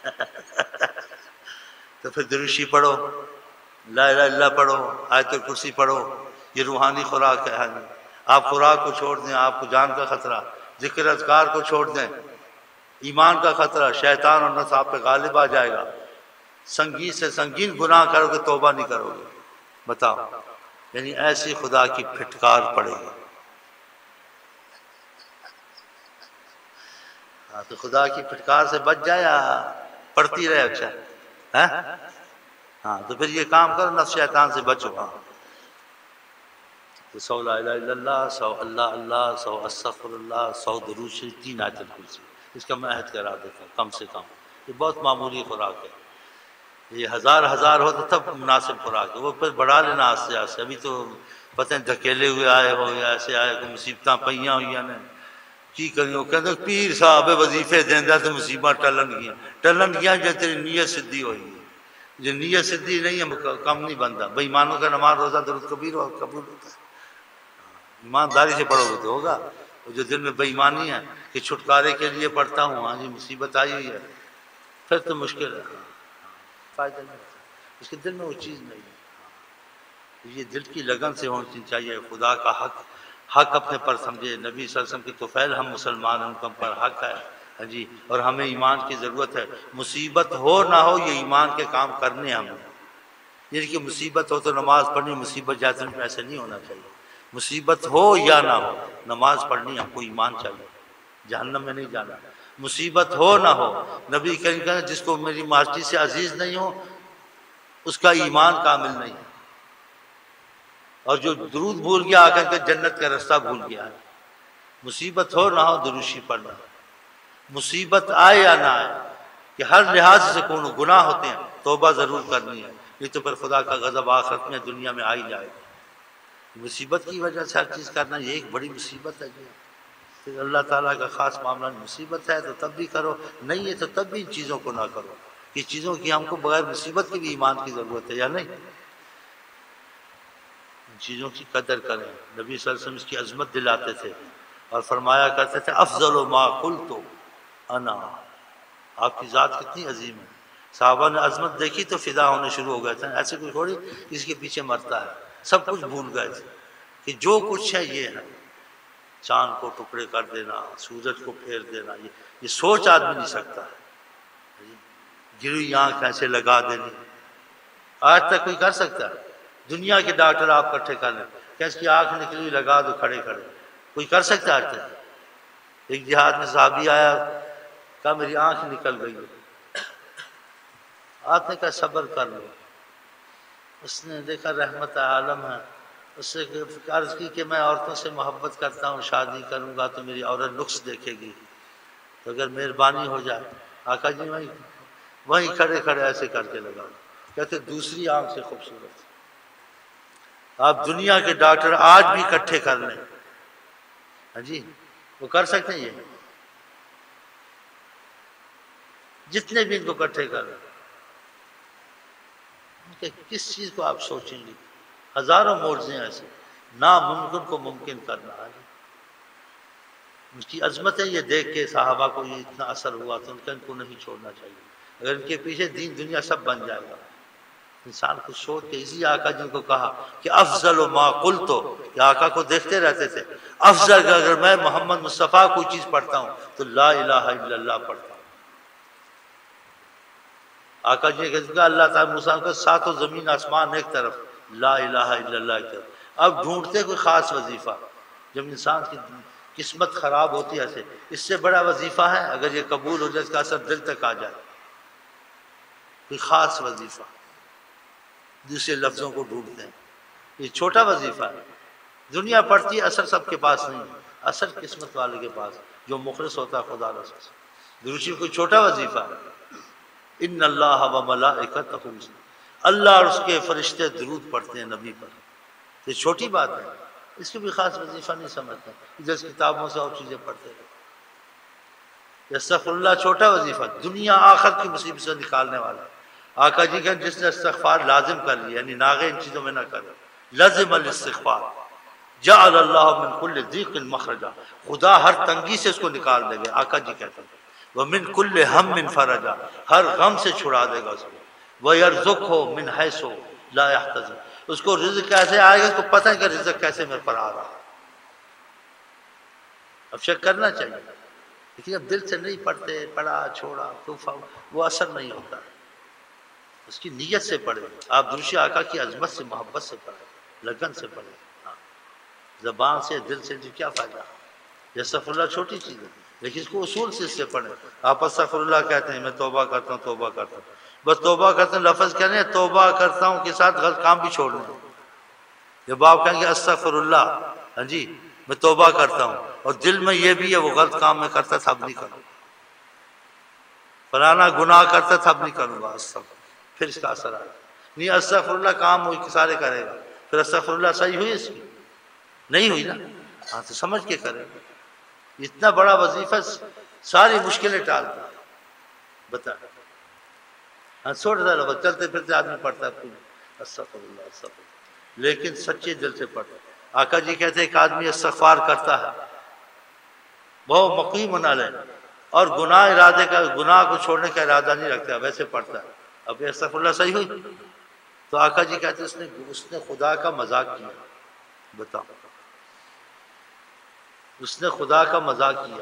تو پھر دروشی پڑھو، لا الہ الا اللہ پڑھو، آیت الکرسی پڑھو. یہ روحانی خوراک ہے. آپ خوراک کو چھوڑ دیں، آپ کو جان کا خطرہ، ذکر اذکار کو چھوڑ دیں، ایمان کا خطرہ، شیطان اور نفس آپ پہ غالب آ جائے گا. سنگین سے سنگین گناہ کرو گے، توبہ نہیں کرو گے. بتاؤ، یعنی ایسی خدا کی پھٹکار پڑے گی. ہاں تو خدا کی پھٹکار سے بچ جائے، پڑھتی رہے. اچھا ہاں تو پھر یہ کام کرو، نفس شیطان سے بچو. ہاں تو 100 لا الہ الا اللہ، 100 اللہ اللہ، 100 استغفر اللہ، 100 درود شریف، 3 آیت الکرسی. اس کا میں عہد کرا دیتا ہوں کم سے کم. یہ بہت معمولی خوراک ہے. یہ ہزار ہو تو تب مناسب خوراک ہے. وہ پھر بڑھا لینا آستے آستے. ابھی تو پتہ نہیں دھکیلے ہوئے آئے ہو یا ایسے آئے کہ مصیبتیں پئیاں ہوئی ہیں کی کریں. وہ کہتے ہیں پیر صاحب وظیفے دیندہ تو مصیبت ٹلن گیا جب تیری نیت سدھی ہوئی. جو نیت سدھی نہیں ہے کم نہیں بنتا. بھائی ایمانوں کا نماز روزہ درود قبول ہوتا ہے. ایمانداری سے پڑھو گے تو ہوگا. جو دل میں بے ایمانی ہے کہ چھٹکارے کے لیے پڑھتا ہوں، ہاں جی مصیبت آئی ہوئی ہے، پھر تو مشکل ہے، فائدہ نہیں ہوتا. اس کے دل میں وہ چیز نہیں ہے. یہ دل کی لگن سے ہونی چاہیے. خدا کا حق اپنے پر سمجھے. نبی صلی اللہ علیہ وسلم کی توفیل ہم مسلمان ہیں، ان کا پر حق ہے. ہاں جی، اور ہمیں ایمان کی ضرورت ہے. مصیبت ہو نہ ہو یہ ایمان کے کام کرنے ہمیں. یعنی کہ مصیبت ہو تو نماز پڑھنی، مصیبت جاتے ہیں ایسے نہیں ہونا چاہیے. مصیبت ہو یا نہ ہو نماز پڑھنی ہم کو ایمان چاہیے، جہنم میں نہیں جانا، مصیبت ہو نہ ہو۔ نبی کریم کہتے ہیں جس کو میری معاشی سے عزیز نہیں ہو اس کا ایمان کامل نہیں ہے، اور جو درود بھول گیا آ کر کے جنت کا راستہ بھول گیا ہے۔ مصیبت ہو نہ ہو دروشی پڑھنا، مصیبت آئے یا نہ آئے کہ ہر لحاظ سے کون گناہ ہوتے ہیں توبہ ضرور کرنی ہے، نہیں تو پھر خدا کا غضب آخرت میں دنیا میں آ ہی جائے گا۔ مصیبت کی وجہ سے ہر چیز کرنا یہ ایک بڑی مصیبت ہے جی۔ پھر اللہ تعالیٰ کا خاص معاملہ مصیبت ہے تو تب بھی کرو، نہیں ہے تو تب بھی ان چیزوں کو نہ کرو۔ یہ چیزوں کی ہم کو بغیر مصیبت کے بھی ایمان کی ضرورت ہے یا نہیں؟ ان چیزوں کی قدر کریں۔ نبی صلی اللہ علیہ وسلم اس کی عظمت دلاتے تھے اور فرمایا کرتے تھے افضل ما قلت انا، آپ کی ذات کتنی عظیم ہے۔ صحابہ نے عظمت دیکھی تو فدا ہونے شروع ہو گئے تھے، ایسے کوئی تھوڑی اس کے پیچھے مرتا ہے، سب کچھ بھول گئے تھے کہ جو کچھ ہے یہ ہے۔ چاند کو ٹکڑے کر دینا، سورج کو پھیر دینا، یہ سوچ آدمی نہیں سکتا ہے۔ گری آنکھ ایسے لگا دینی، آج تک کوئی کر سکتا ہے؟ دنیا کے ڈاکٹر آپ اکٹھے کر لیں کہ اس کی آنکھ نکلی لگا دو کھڑے کھڑے، کوئی کر سکتا ہے آج تک؟ ایک جہاد میں صحابی آیا کہا میری آنکھ نکل گئی، آپ نے کہا صبر کر لو۔ اس نے دیکھا رحمت عالم ہے، اس سے عرض کی کہ میں عورتوں سے محبت کرتا ہوں، شادی کروں گا تو میری عورت نقص دیکھے گی، تو اگر مہربانی ہو جائے۔ آقا جی وہیں کھڑے کھڑے ایسے کر کے لگا، کہتے دوسری آنکھ سے خوبصورت۔ آپ دنیا کے ڈاکٹر آج بھی اکٹھے کر لیں، ہاں جی وہ کر سکتے ہیں، یہ جتنے بھی ان کو اکٹھے کر لیں کہ کس چیز کو آپ سوچیں گے؟ ہزاروں معجزے ایسے، ناممکن کو ممکن کرنا ہے۔ ان کی عظمت ہے، یہ دیکھ کے صحابہ کو یہ اتنا اثر ہوا تو ان کو نہیں چھوڑنا چاہیے۔ اگر ان کے پیچھے دین دنیا سب بن جائے گا۔ انسان کو سوچ کے اسی آقا جن کو کہا کہ افضل ما قلت، کہ آقا کو دیکھتے رہتے تھے، افضل اگر میں محمد مصطفیٰ کوئی چیز پڑھتا ہوں تو لا الہ الا اللہ پڑھتا ہوں۔ آقا جی نے کہا اللہ تعالیٰ موسیٰ کو ساتوں زمین آسمان ایک طرف، لا الہ الا اللہ ایک طرف۔ اب ڈھونڈتے کوئی خاص وظیفہ، جب انسان کی قسمت خراب ہوتی ہے ایسے، اس سے بڑا وظیفہ ہے اگر یہ قبول ہو جائے اس کا اثر دل تک آ جائے، کوئی خاص وظیفہ، دوسرے لفظوں کو ڈھونڈتے ہیں، یہ چھوٹا وظیفہ ہے۔ دنیا پڑھتی ہے، اثر سب کے پاس نہیں ہے، اثر قسمت والے کے پاس جو مخلص ہوتا ہے خدا رسول سے۔ درود کوئی چھوٹا وظیفہ ہے۔ ان اللہ و ملائکتہ، اللہ اور اس کے فرشتے درود پڑھتے ہیں نبی پر، یہ چھوٹی بات ہے، اس کو بھی خاص وظیفہ نہیں سمجھتے، جس کتابوں سے اور چیزیں پڑھتے ہیں۔ استغفر اللہ چھوٹا وظیفہ، دنیا آخر کی مصیبت سے نکالنے والا۔ آقا جی کہ جس نے استغفار لازم کر لیا، یعنی ناغے ان چیزوں میں نہ کرے، لازم الاستغفار جعل اللہ من کل ضیق مخرجا، خدا ہر تنگی سے اس کو نکال دے گا۔ آقا جی کہتے ہیں ومن کل ہم فرجا، ہر غم سے چھڑا دے گا اس کو۔ وَيَرْزُقْهُ مِنْ حَيْثُ لَا يَحْتَسِبُ، اس کو رزق کیسے آئے گا، اس کو پتہ ہے کہ رزق کیسے میرے پر آ رہا ہے۔ اب شک کرنا چاہیے، لیکن اب دل سے نہیں پڑھتے، پڑھا چھوڑا تو وہ اثر نہیں ہوتا، اس کی نیت سے پڑھے۔ آپ دوسرے آقا کی عظمت سے محبت سے پڑھیں، لگن سے پڑھیں، زبان سے دل سے کیا فائدہ؟ یہ استغفر اللہ چھوٹی چیز ہے، لیکن اس کو اصول سے اس سے پڑھیں۔ آپ استغفر اللہ کہتے ہیں میں توبہ کرتا ہوں، توبہ کرتا ہوں، بس توبہ کرتے ہیں لفظ کہنے ہیں، توبہ کرتا ہوں کے ساتھ غلط کام بھی چھوڑنے ہیں۔ جب آپ کہیں گے استغفر اللہ، ہاں جی میں توبہ کرتا ہوں، اور دل میں یہ بھی ہے وہ غلط کام میں کرتا تھا اب نہیں کروں، فلانا گناہ کرتا تھا اب نہیں کروں گا، استغفر، پھر اس کا اثر آئے گا۔ نہیں استغفر اللہ کام ہوئی سارے کرے گا، پھر استغفر اللہ صحیح ہوئی اس کی نہیں ہوئی نا، ہاں تو سمجھ کے کرے گا۔ اتنا بڑا وظیفہ ساری مشکلیں ٹالتا ہے، بتا ہاں چھوڑ دے لو، چلتے پھرتے آدمی پڑھتا ہے استغفر اللہ استغفر اللہ، لیکن سچے دل سے پڑھتا ہے۔ آقا جی کہتے ہیں ایک آدمی استغفار کرتا ہے وہ مقیم نہ لے، اور گناہ ارادے کا، گناہ کو چھوڑنے کا ارادہ نہیں رکھتا، ویسے پڑھتا ہے، اب یہ استغفر اللہ صحیح ہوئی؟ تو آقا جی کہتے ہیں اس نے خدا کا مذاق کیا، بتاؤ اس نے خدا کا مذاق کیا،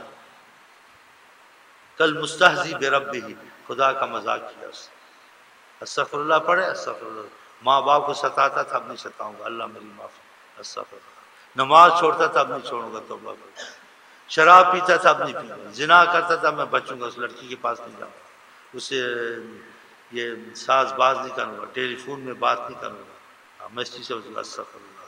کل مستہزی بربہ، خدا کا مذاق کیا اس نے۔ استغفر اللہ پڑھے، استغفر اللہ، ماں باپ کو ستاتا تھا اب نہیں ستاؤں گا، اللہ میری معافی، استغفر اللہ۔ نماز چھوڑتا تھا اب نہیں چھوڑوں گا توبہ کروں، شراب پیتا تھا اب نہیں پیوں گا، زنا کرتا تھا میں بچوں گا، اس لڑکی کے پاس نہیں جاؤں گا، اسے یہ ساز باز نہیں کروں گا، ٹیلی فون میں بات نہیں کروں گا، میں اس چیز سے استغفر اللہ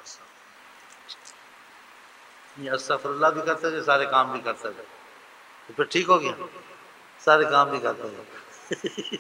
یہ استغفر اللہ بھی کرتا تھا، سارے کام بھی کرتا تھا، تو پھر ٹھیک ہو گیا، سارے کام بھی کرتا تھا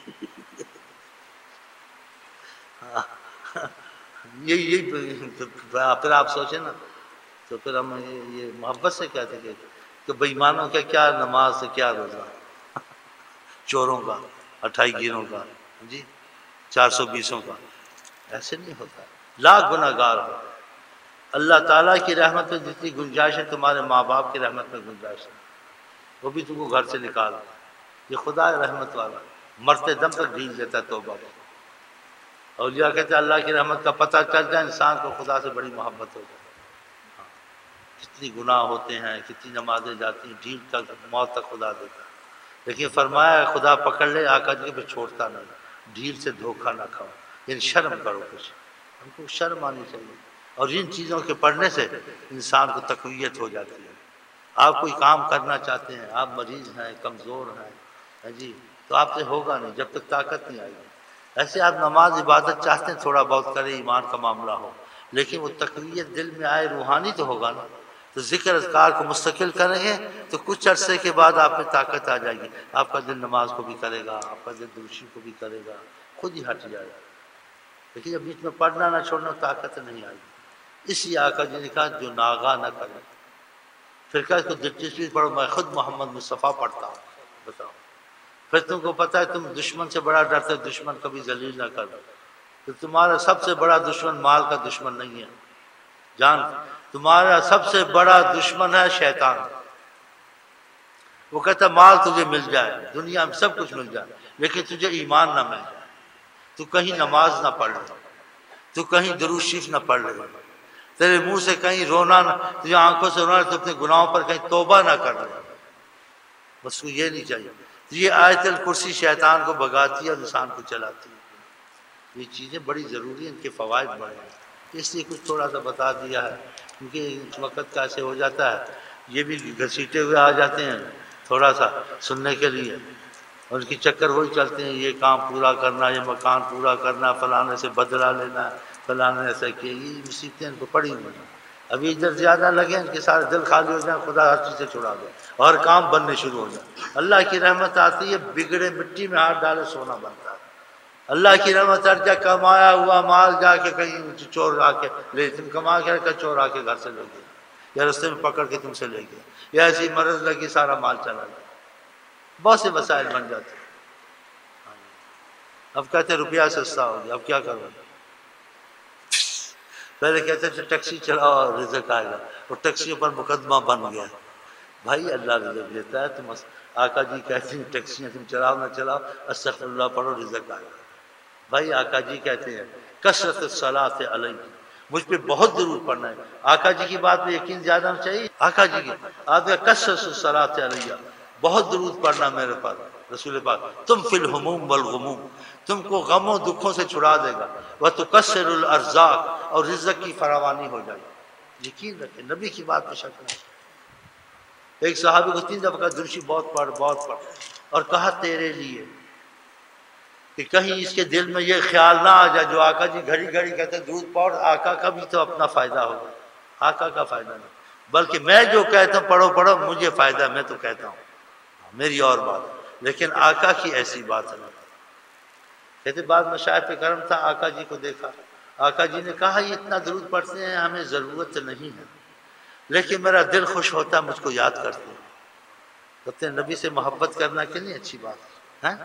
یہی پھر آپ سوچیں نا، تو پھر ہم یہ محبت سے کہتے ہیں کہ بے ایمانوں کا کیا نماز سے کیا روزہ، چوروں کا، 28 گیروں کا، جی 420 کا، ایسے نہیں ہوتا، لاکھ گناہ گار ہو، اللہ تعالیٰ کی رحمت میں جتنی گنجائش ہے تمہارے ماں باپ کی رحمت میں گنجائش ہے، وہ بھی تم کو گھر سے نکال، یہ خدا رحمت والا مرتے دم تک ڈھیل دیتا ہے توبہ کو۔ اولیاء کہتے ہیں اللہ کی رحمت کا پتہ چل جائے انسان کو خدا سے بڑی محبت ہو جائے، کتنی گناہ ہوتے ہیں، کتنی نمازیں جاتی ہیں، ڈھیل تک موت تک خدا دیتا ہے، لیکن فرمایا خدا پکڑ لے آقا جی پہ چھوڑتا نہیں، ڈھیل سے دھوکہ نہ کھاؤ، ان شرم کرو کچھ، ہم کو شرم آنی چاہیے، اور ان چیزوں کے پڑھنے سے انسان کو تقویت ہو جاتی ہے۔ آپ کوئی کام کرنا چاہتے ہیں، آپ مریض ہیں، کمزور ہیں جی، تو آپ سے ہوگا نہیں جب تک طاقت نہیں آئے گی، ایسے آپ نماز عبادت چاہتے ہیں تھوڑا بہت کریں، ایمان کا معاملہ ہو، لیکن وہ تقویت دل میں آئے، روحانی تو ہوگا نا، تو ذکر اذکار کو مستقل کریں گے تو کچھ عرصے کے بعد آپ میں طاقت آ جائے گی، آپ کا دل نماز کو بھی کرے گا، آپ کا دل درشی کو بھی کرے گا، خود ہی ہٹ جائے گا، لیکن جب بیچ میں پڑھنا نہ چھوڑنا طاقت نہیں آئے گی، اسی آقا جی نے کہا جو ناغا نہ کرے، پھر کہا اس کو دلچسپی پڑھو، میں خود محمد مصطفیٰ پڑھتا ہوں، بتاؤ، پھر تم کو پتہ ہے تم دشمن سے بڑا ڈرتے، دشمن کبھی ذلیل نہ کر، تو تمہارا سب سے بڑا دشمن مال کا دشمن نہیں ہے، جان تمہارا سب سے بڑا دشمن ہے شیطان، وہ کہتا مال تجھے مل جائے، دنیا میں سب کچھ مل جائے، لیکن تجھے ایمان نہ مل جائے، تو کہیں نماز نہ پڑھ لے، تو کہیں درود شریف نہ پڑھ لے، تیرے منہ سے کہیں رونا نہ، تجھے آنکھوں سے رونا، تو اپنے گناہوں پر کہیں توبہ نہ کر لے، بس کو یہ نہیں چاہیے، یہ آیت الکرسی شیطان کو بھگاتی ہے اور انسان کو چلاتی ہے، یہ چیزیں بڑی ضروری ہیں، ان کے فوائد بڑے ہیں، اس لیے کچھ تھوڑا سا بتا دیا ہے، کیونکہ اس وقت کا ایسے ہو جاتا ہے، یہ بھی گھسیٹے ہوئے آ جاتے ہیں تھوڑا سا سننے کے لیے، اور ان کی چکر وہی چلتے ہیں، یہ کام پورا کرنا، یہ مکان پورا کرنا، فلانے سے بدلہ لینا، فلانے ایسا کیا، یہ مصیبتیں ان کو پڑی ہوئی ہیں، ابھی ادھر زیادہ لگے ان کے سارے دل خالی ہو جائیں، خدا ہر چیز سے چھڑا دے اور کام بننے شروع ہو جائے، اللہ کی رحمت آتی ہے، بگڑے مٹی میں ہاتھ ڈالے سونا بنتا ہے، اللہ کی رحمت جا کمایا ہوا مال جا کے کہیں چور آ کے لے، تم کما کے رکھا چور آ کے گھر سے لے گیا، یا رستے میں پکڑ کے تم سے لے گیا، یا ایسی مرض لگی سارا مال چلا گیا، بہت سے مسائل بن جاتے ہیں، اب کہتے ہیں روپیہ سستا ہو گیا، اب کیا کرو، پہلے کہتے تھے ٹیکسی چلاؤ اور رزق آئے گا، اور ٹیکسیوں پر مقدمہ بن گیا، بھائی اللہ رزق دیتا ہے، تم آقا جی کہتے ہیں ٹیکسیاں تم چلاؤ نہ چلاؤ، استغفر اللہ پڑھو رزق آئے گا، بھائی آقا جی کہتے ہیں کثرت الصلاۃ علیہ، مجھ پہ بہت ضرور پڑھنا ہے، آقا جی کی بات پہ یقین زیادہ ہونا چاہیے، آقا جی کی آپ کا کثرت الصلاۃ علیہ، بہت درود پڑھنا میرے پاس رسول پاک، تم فی الہموم والغموم، تم کو غموں دکھوں سے چھڑا دے گا، وتکثر الارزاق، اور رزق کی فراوانی ہو جائے گی، یقین رکھیں نبی کی بات پہ شک نہیں۔ ایک صحابی کو 3 دفعہ درشی بہت پڑھ اور کہا تیرے لیے، کہ کہیں اس کے دل میں یہ خیال نہ آ جائے جو آقا جی گھڑی گھڑی کہتے ہیں درود پڑھ، آقا کا بھی تو اپنا فائدہ ہوگا، آقا کا فائدہ نہیں، بلکہ میں جو کہتا ہوں پڑھو پڑھو مجھے فائدہ ہے، میں تو کہتا ہوں میری اور بات ہے، لیکن آقا کی ایسی بات نہیں، کہتے بعد مشائخ پہ کرم تھا، آقا جی کو دیکھا، آقا جی نے کہا یہ اتنا درود پڑھتے ہیں ہمیں ضرورت نہیں ہے، لیکن میرا دل خوش ہوتا ہے مجھ کو یاد کرتے ہیں، کہتے ہیں نبی سے محبت کرنا کتنی اچھی بات ہے،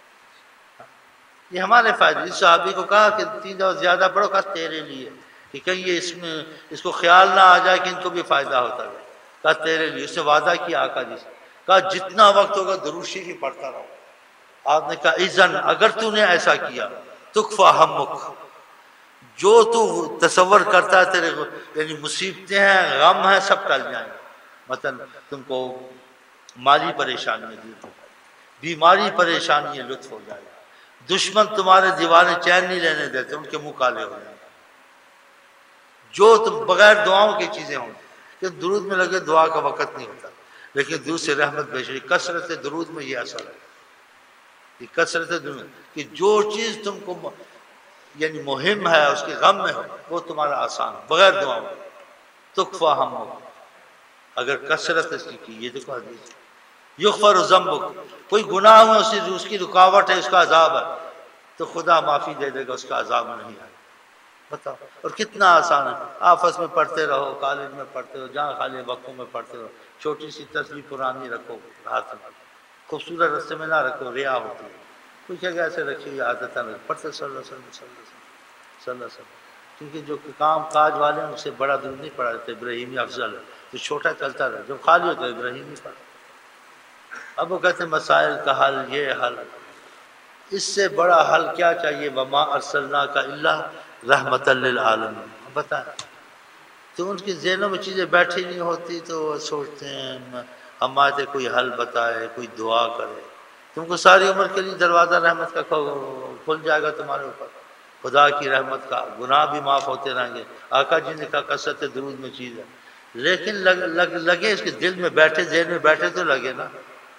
یہ ہمارے فائدے، اس صحابی کو کہا کہ 3 دفعہ زیادہ پڑھو، کہا تیرے لیے، کہ کہیں یہ اس کو خیال نہ آ جائے کہ ان کو بھی فائدہ ہوتا ہے، کہا تیرے لیے، اس نے وعدہ کیا آقا جی سے، کہا جتنا وقت ہوگا درود شریف ہی پڑھتا رہو، آپ نے کہا اذن اگر تو نے ایسا کیا تکفا ہمک، جو تو تصور کرتا ہے تیرے یعنی مصیبتیں ہیں غم ہیں سب ٹل جائیں گے، مثلا تم کو مالی پریشانی ہے، بیماری پریشانی ہے لطف ہو جائے گا، دشمن تمہارے دیوانے چین نہیں لینے دیتے ان کے منہ کالے ہو جائیں گے، جو تم بغیر دعاؤں کی چیزیں ہوں کہ درود میں لگے دعا کا وقت نہیں ہوتا، لیکن درود سے رحمت بھیجی، کثرت درود میں یہ اثر ہے، یہ کثرت درود کہ جو چیز تم کو یعنی مہم ہے اس کے غم میں ہو وہ تمہارا آسان ہے بغیر دعاؤں تکفا ہم ہو، اگر کثرت اس کی یہ دیکھو حدیث یغفر ذنبک، کوئی گناہ ہوا اس کی رکاوٹ ہے، اس کا عذاب ہے، تو خدا معافی دے دے گا، اس کا عذاب نہیں آئے، بتاؤ، اور کتنا آسان ہے، آپس میں پڑھتے رہو، کالج میں پڑھتے رہو، جہاں خالی وقتوں میں پڑھتے رہو، چھوٹی سی تصویر پرانی رکھو ہاتھ میں، خوبصورت رستے میں نہ رکھو، ریا ہوتی ہے، کوئی جگہ ایسے رکھی عادت نہ پڑھتے صلی اللہ علیہ وسلم صلی اللہ علیہ وسلم، کیونکہ جو کام کاج والے ہیں اس سے بڑا دور نہیں پڑھا جاتا، ابراہیمی افضل ہے، تو چھوٹا چلتا رہے، جب خالی ہوتا ہے ابراہیمی پڑھا۔ اب وہ کہتے ہیں مسائل کا حل، یہ حل، اس سے بڑا حل کیا چاہیے، وما ارسلناک الا رحمۃ للعالمین، بتائیں، تو ان کی ذہنوں میں چیزیں بیٹھی نہیں ہوتی تو وہ سوچتے ہیں ہم آتے کوئی حل بتائے، کوئی دعا کرے، تم کو ساری عمر کے لیے دروازہ رحمت کا کھل جائے گا تمہارے اوپر، خدا کی رحمت کا، گناہ بھی معاف ہوتے رہیں گے، آقا جی نے کہا کثرت درود میں چیز ہے، لیکن لگے اس کے دل میں بیٹھے، ذہن میں بیٹھے تو لگے نا،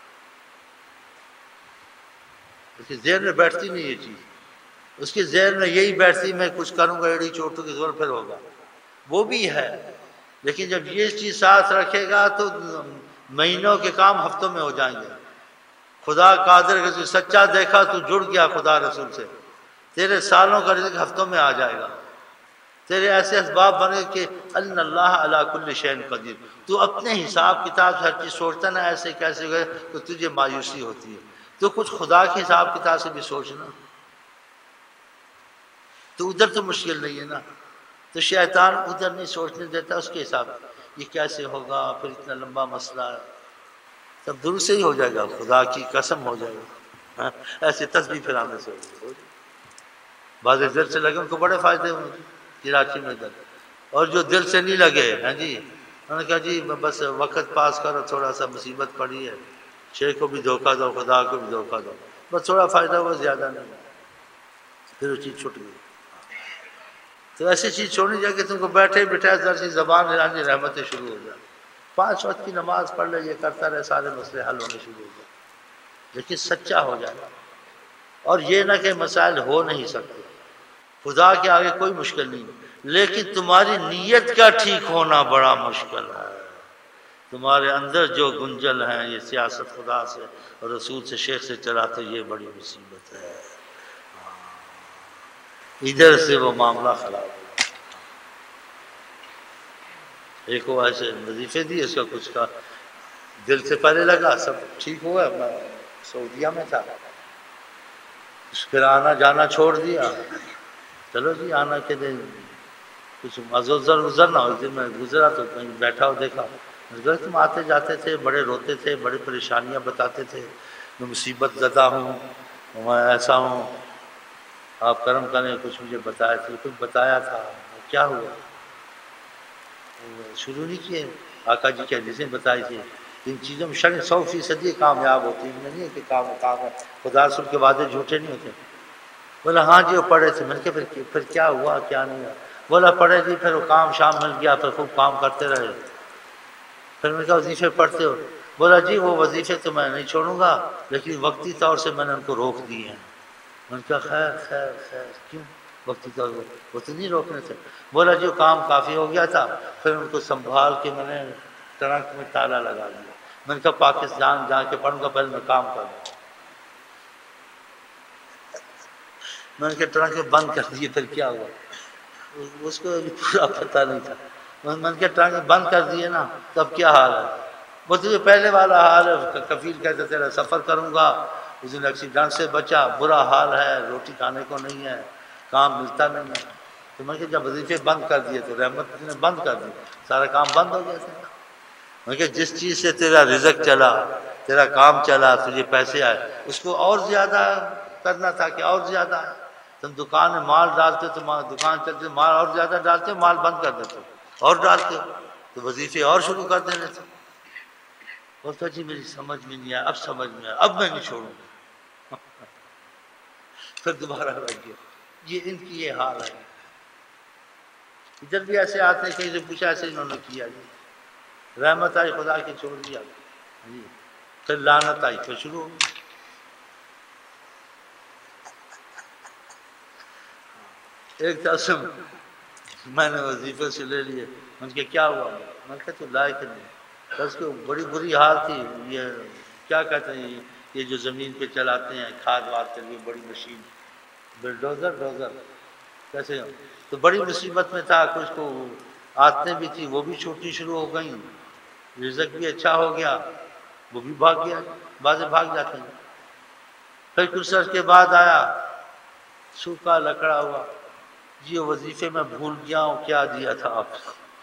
اس کے ذہن میں بیٹھتی نہیں یہ چیز، اس کے ذہن میں یہی بیٹھتی میں کچھ کروں گا ایڑی چوٹوں کی زور پھر ہوگا، وہ بھی ہے، لیکن جب یہ چیز ساتھ رکھے گا تو مہینوں کے کام ہفتوں میں ہو جائیں گے، خدا قادر ہے، سچا دیکھا تو جڑ گیا خدا رسول سے، تیرے سالوں کا رزق ہفتوں میں آ جائے گا، تیرے ایسے اسباب بنے کہ ان اللہ علی کل شیء قدیر، تو اپنے حساب کتاب سے ہر چیز سوچتا نا ایسے کیسے گئے تو تجھے مایوسی ہوتی ہے، تو کچھ خدا کے حساب کتاب سے بھی سوچنا، تو ادھر تو مشکل نہیں ہے نا، تو شیطان ادھر نہیں سوچنے دیتا اس کے حساب، یہ کیسے ہوگا، پھر اتنا لمبا مسئلہ ہے، تب درست سے ہی ہو جائے گا، خدا کی قسم ہو جائے گا، ایسے تسبیح پھرانے سے ہو جائے، بعض دل سے لگے ان کو بڑے فائدے ہوں گے کراچی میں ادھر، اور جو دل سے نہیں لگے ہیں جی انہوں نے کہا جی بس وقت پاس کرو، تھوڑا سا مصیبت پڑی ہے، شیخ کو بھی دھوکہ دو، خدا کو بھی دھوکہ دو، بس تھوڑا فائدہ ہوا، زیادہ نہیں، پھر وہ چیز چھٹ گئی، تو ایسی چیز چھوڑنی چاہیے کہ تم کو بیٹھے بٹھائے درسی زبان ہلانی رحمتیں شروع ہو جائیں، 5 وقت کی نماز پڑھ لے، یہ کرتا رہے، سارے مسئلے حل ہونے شروع ہو جائیں، لیکن سچا ہو جائے، اور یہ نہ کہ مسائل ہو نہیں سکتے، خدا کے آگے کوئی مشکل نہیں، لیکن تمہاری نیت کا ٹھیک ہونا بڑا مشکل ہے، تمہارے اندر جو گنجل ہیں یہ سیاست خدا سے اور رسول سے شیخ سے چلاتے، یہ بڑی مصیبت ہے، ادھر سے وہ معاملہ خراب ہو، ایک وہ ایسے وظیفے دی، اس کا کچھ کا دل سے پہلے لگا سب ٹھیک ہوا، میں سعودیہ میں تھا، پھر آنا جانا چھوڑ دیا، چلو جی آنا کے دن کچھ گزرنا، اس دن میں گزرا تو کہیں بیٹھا ہو دیکھا، تم آتے جاتے تھے، بڑے روتے تھے، بڑی پریشانیاں بتاتے تھے، میں مصیبت زدہ ہوں، میں ایسا ہوں، آپ کرم کریں، کچھ مجھے بتایا تھا، کچھ بتایا تھا، کیا ہوا، شروع نہیں کیے، آقا جی کی حدیثیں بتائی تھی، ان چیزوں میں شرع 100% کامیاب ہوتی ہے، نہیں ہے کہ کام ہے، خدا رسول کے وعدے جھوٹے نہیں ہوتے، بولا ہاں جی وہ پڑھے تھے، میں نے کہا پھر کیا ہوا، کیا نہیں ہوا، بولا پڑھے جی، پھر وہ کام شام مل گیا، پھر خوب کام کرتے رہے، پھر میں نے کہا وظیفے پڑھتے ہو، بولا جی وہ وظیفے تو میں نہیں چھوڑوں گا، لیکن وقتی طور سے میں نے ان کو روک دیے ہیں، میں نے کہا خیر خیر خیر، کیوں وقتی طور پر، وہ تو نہیں روکنے تھے، بولا جی وہ کام کافی ہو گیا تھا، پھر ان کو سنبھال کے میں نے ٹرنک میں تالا لگا دیا، میں نے کہا پاکستان جا کے پڑھوں گا، پہلے میں کام کروں، میں نے کہا ٹرنک میں بند کر دیے، پھر کیا ہوا، اس کو پورا پتہ نہیں تھا، میں نے کہا ٹرنک بند کر دیے نا، تب کیا حال ہے، وہ تو پہلے والا حال ہے، کفیل کہتے تیرا سفر کروں گا، اس دن ایکسیڈنٹ سے بچا، برا حال ہے، روٹی کھانے کو نہیں ہے، کام ملتا نہیں ہے، تو میں نے کہا جب وظیفے بند کر دیے تو رحمت نے بند کر دی، سارا کام بند ہو گیا تھا، میں نے کہا جس چیز سے تیرا رزق چلا، تیرا کام چلا، تجھے پیسے آئے، اس کو اور زیادہ کرنا تھا کہ اور زیادہ ہے، تم دکان میں مال ڈالتے تو دکان چلتے، مال اور زیادہ ڈالتے، مال بند کر دیتے اور ڈالتے، تو وظیفے اور شروع کر دینے تھے، بولتا جی میری سمجھ میں نہیں آیا، اب سمجھ میں آیا، اب میں نہیں چھوڑوں گا، پھر دوبارہ لگ گیا، یہ ان کی یہ حال ہے، ادھر بھی ایسے آتے ہیں، کہیں سے پوچھا ایسے انہوں نے کیا جی، رحمت آئی خدا کی چھوڑ دیا جی، پھر لعنت آئی پھر شروع ہو۔ ایک تاسم میں نے وظیفے سے لے لیے، ان کے کیا ہوا، میں نے کہا تو لائق نہیں، بس کو بڑی بری حال تھی، یہ کیا کہتے ہیں یہ جو زمین پہ چلاتے ہیں کھاد واد کے لیے بڑی مشین، بلڈوزر ڈوزر کیسے، تو بڑی مصیبت میں تھا، کچھ کو آتیں بھی تھی وہ بھی چھوٹی شروع ہو گئیں، رزق بھی اچھا ہو گیا وہ بھی بھاگ گیا، بازے بھاگ جاتے ہیں۔ پھر کچھ عرصے کے بعد آیا سوکھا لکڑا ہوا، جی وظیفے میں بھول گیا ہوں کیا دیا تھا آپ،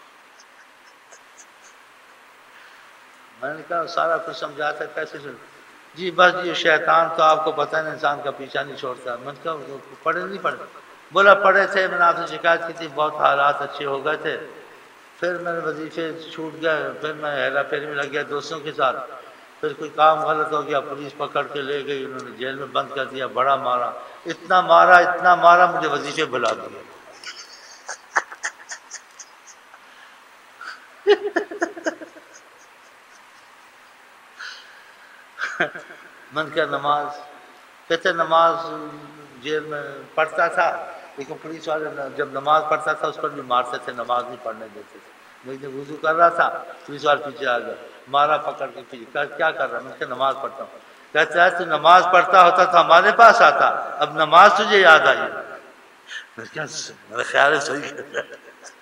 میں نے کہا سارا کچھ سمجھاتا کیسے سن، جی بس یہ شیطان تو آپ کو پتہ ہے انسان کا پیچھا نہیں چھوڑتا، میں نے کہا پڑھے نہیں پڑھے، بولا پڑھے تھے، میں نے آپ سے شکایت کی تھی بہت حالات اچھے ہو گئے تھے، پھر میں نے وظیفے چھوٹ گئے، پھر میں ہیرا پھیری میں لگ گیا دوستوں کے ساتھ، پھر کوئی کام غلط ہو گیا پولیس پکڑ کے لے گئی، انہوں نے جیل میں بند کر دیا، بڑا مارا، اتنا مارا مجھے وظیفے بلا دیا۔ من کیا نماز، کہتے نماز جیل میں پڑھتا تھا، لیکن پولیس والے جب نماز پڑھتا تھا اس پر بھی مارتے تھے، نماز نہیں پڑھنے دیتے تھے، میں وضو کر رہا تھا پولیس والے پیچھے آ گئے، مارا پکڑ کے پیچھے، کہا کیا کر رہا، میں کہ نماز پڑھتا ہوں، کہتا ہے تو نماز پڑھتا ہوتا تو ہمارے پاس آتا، اب نماز تجھے یاد آئی، میرے خیال ہے صحیح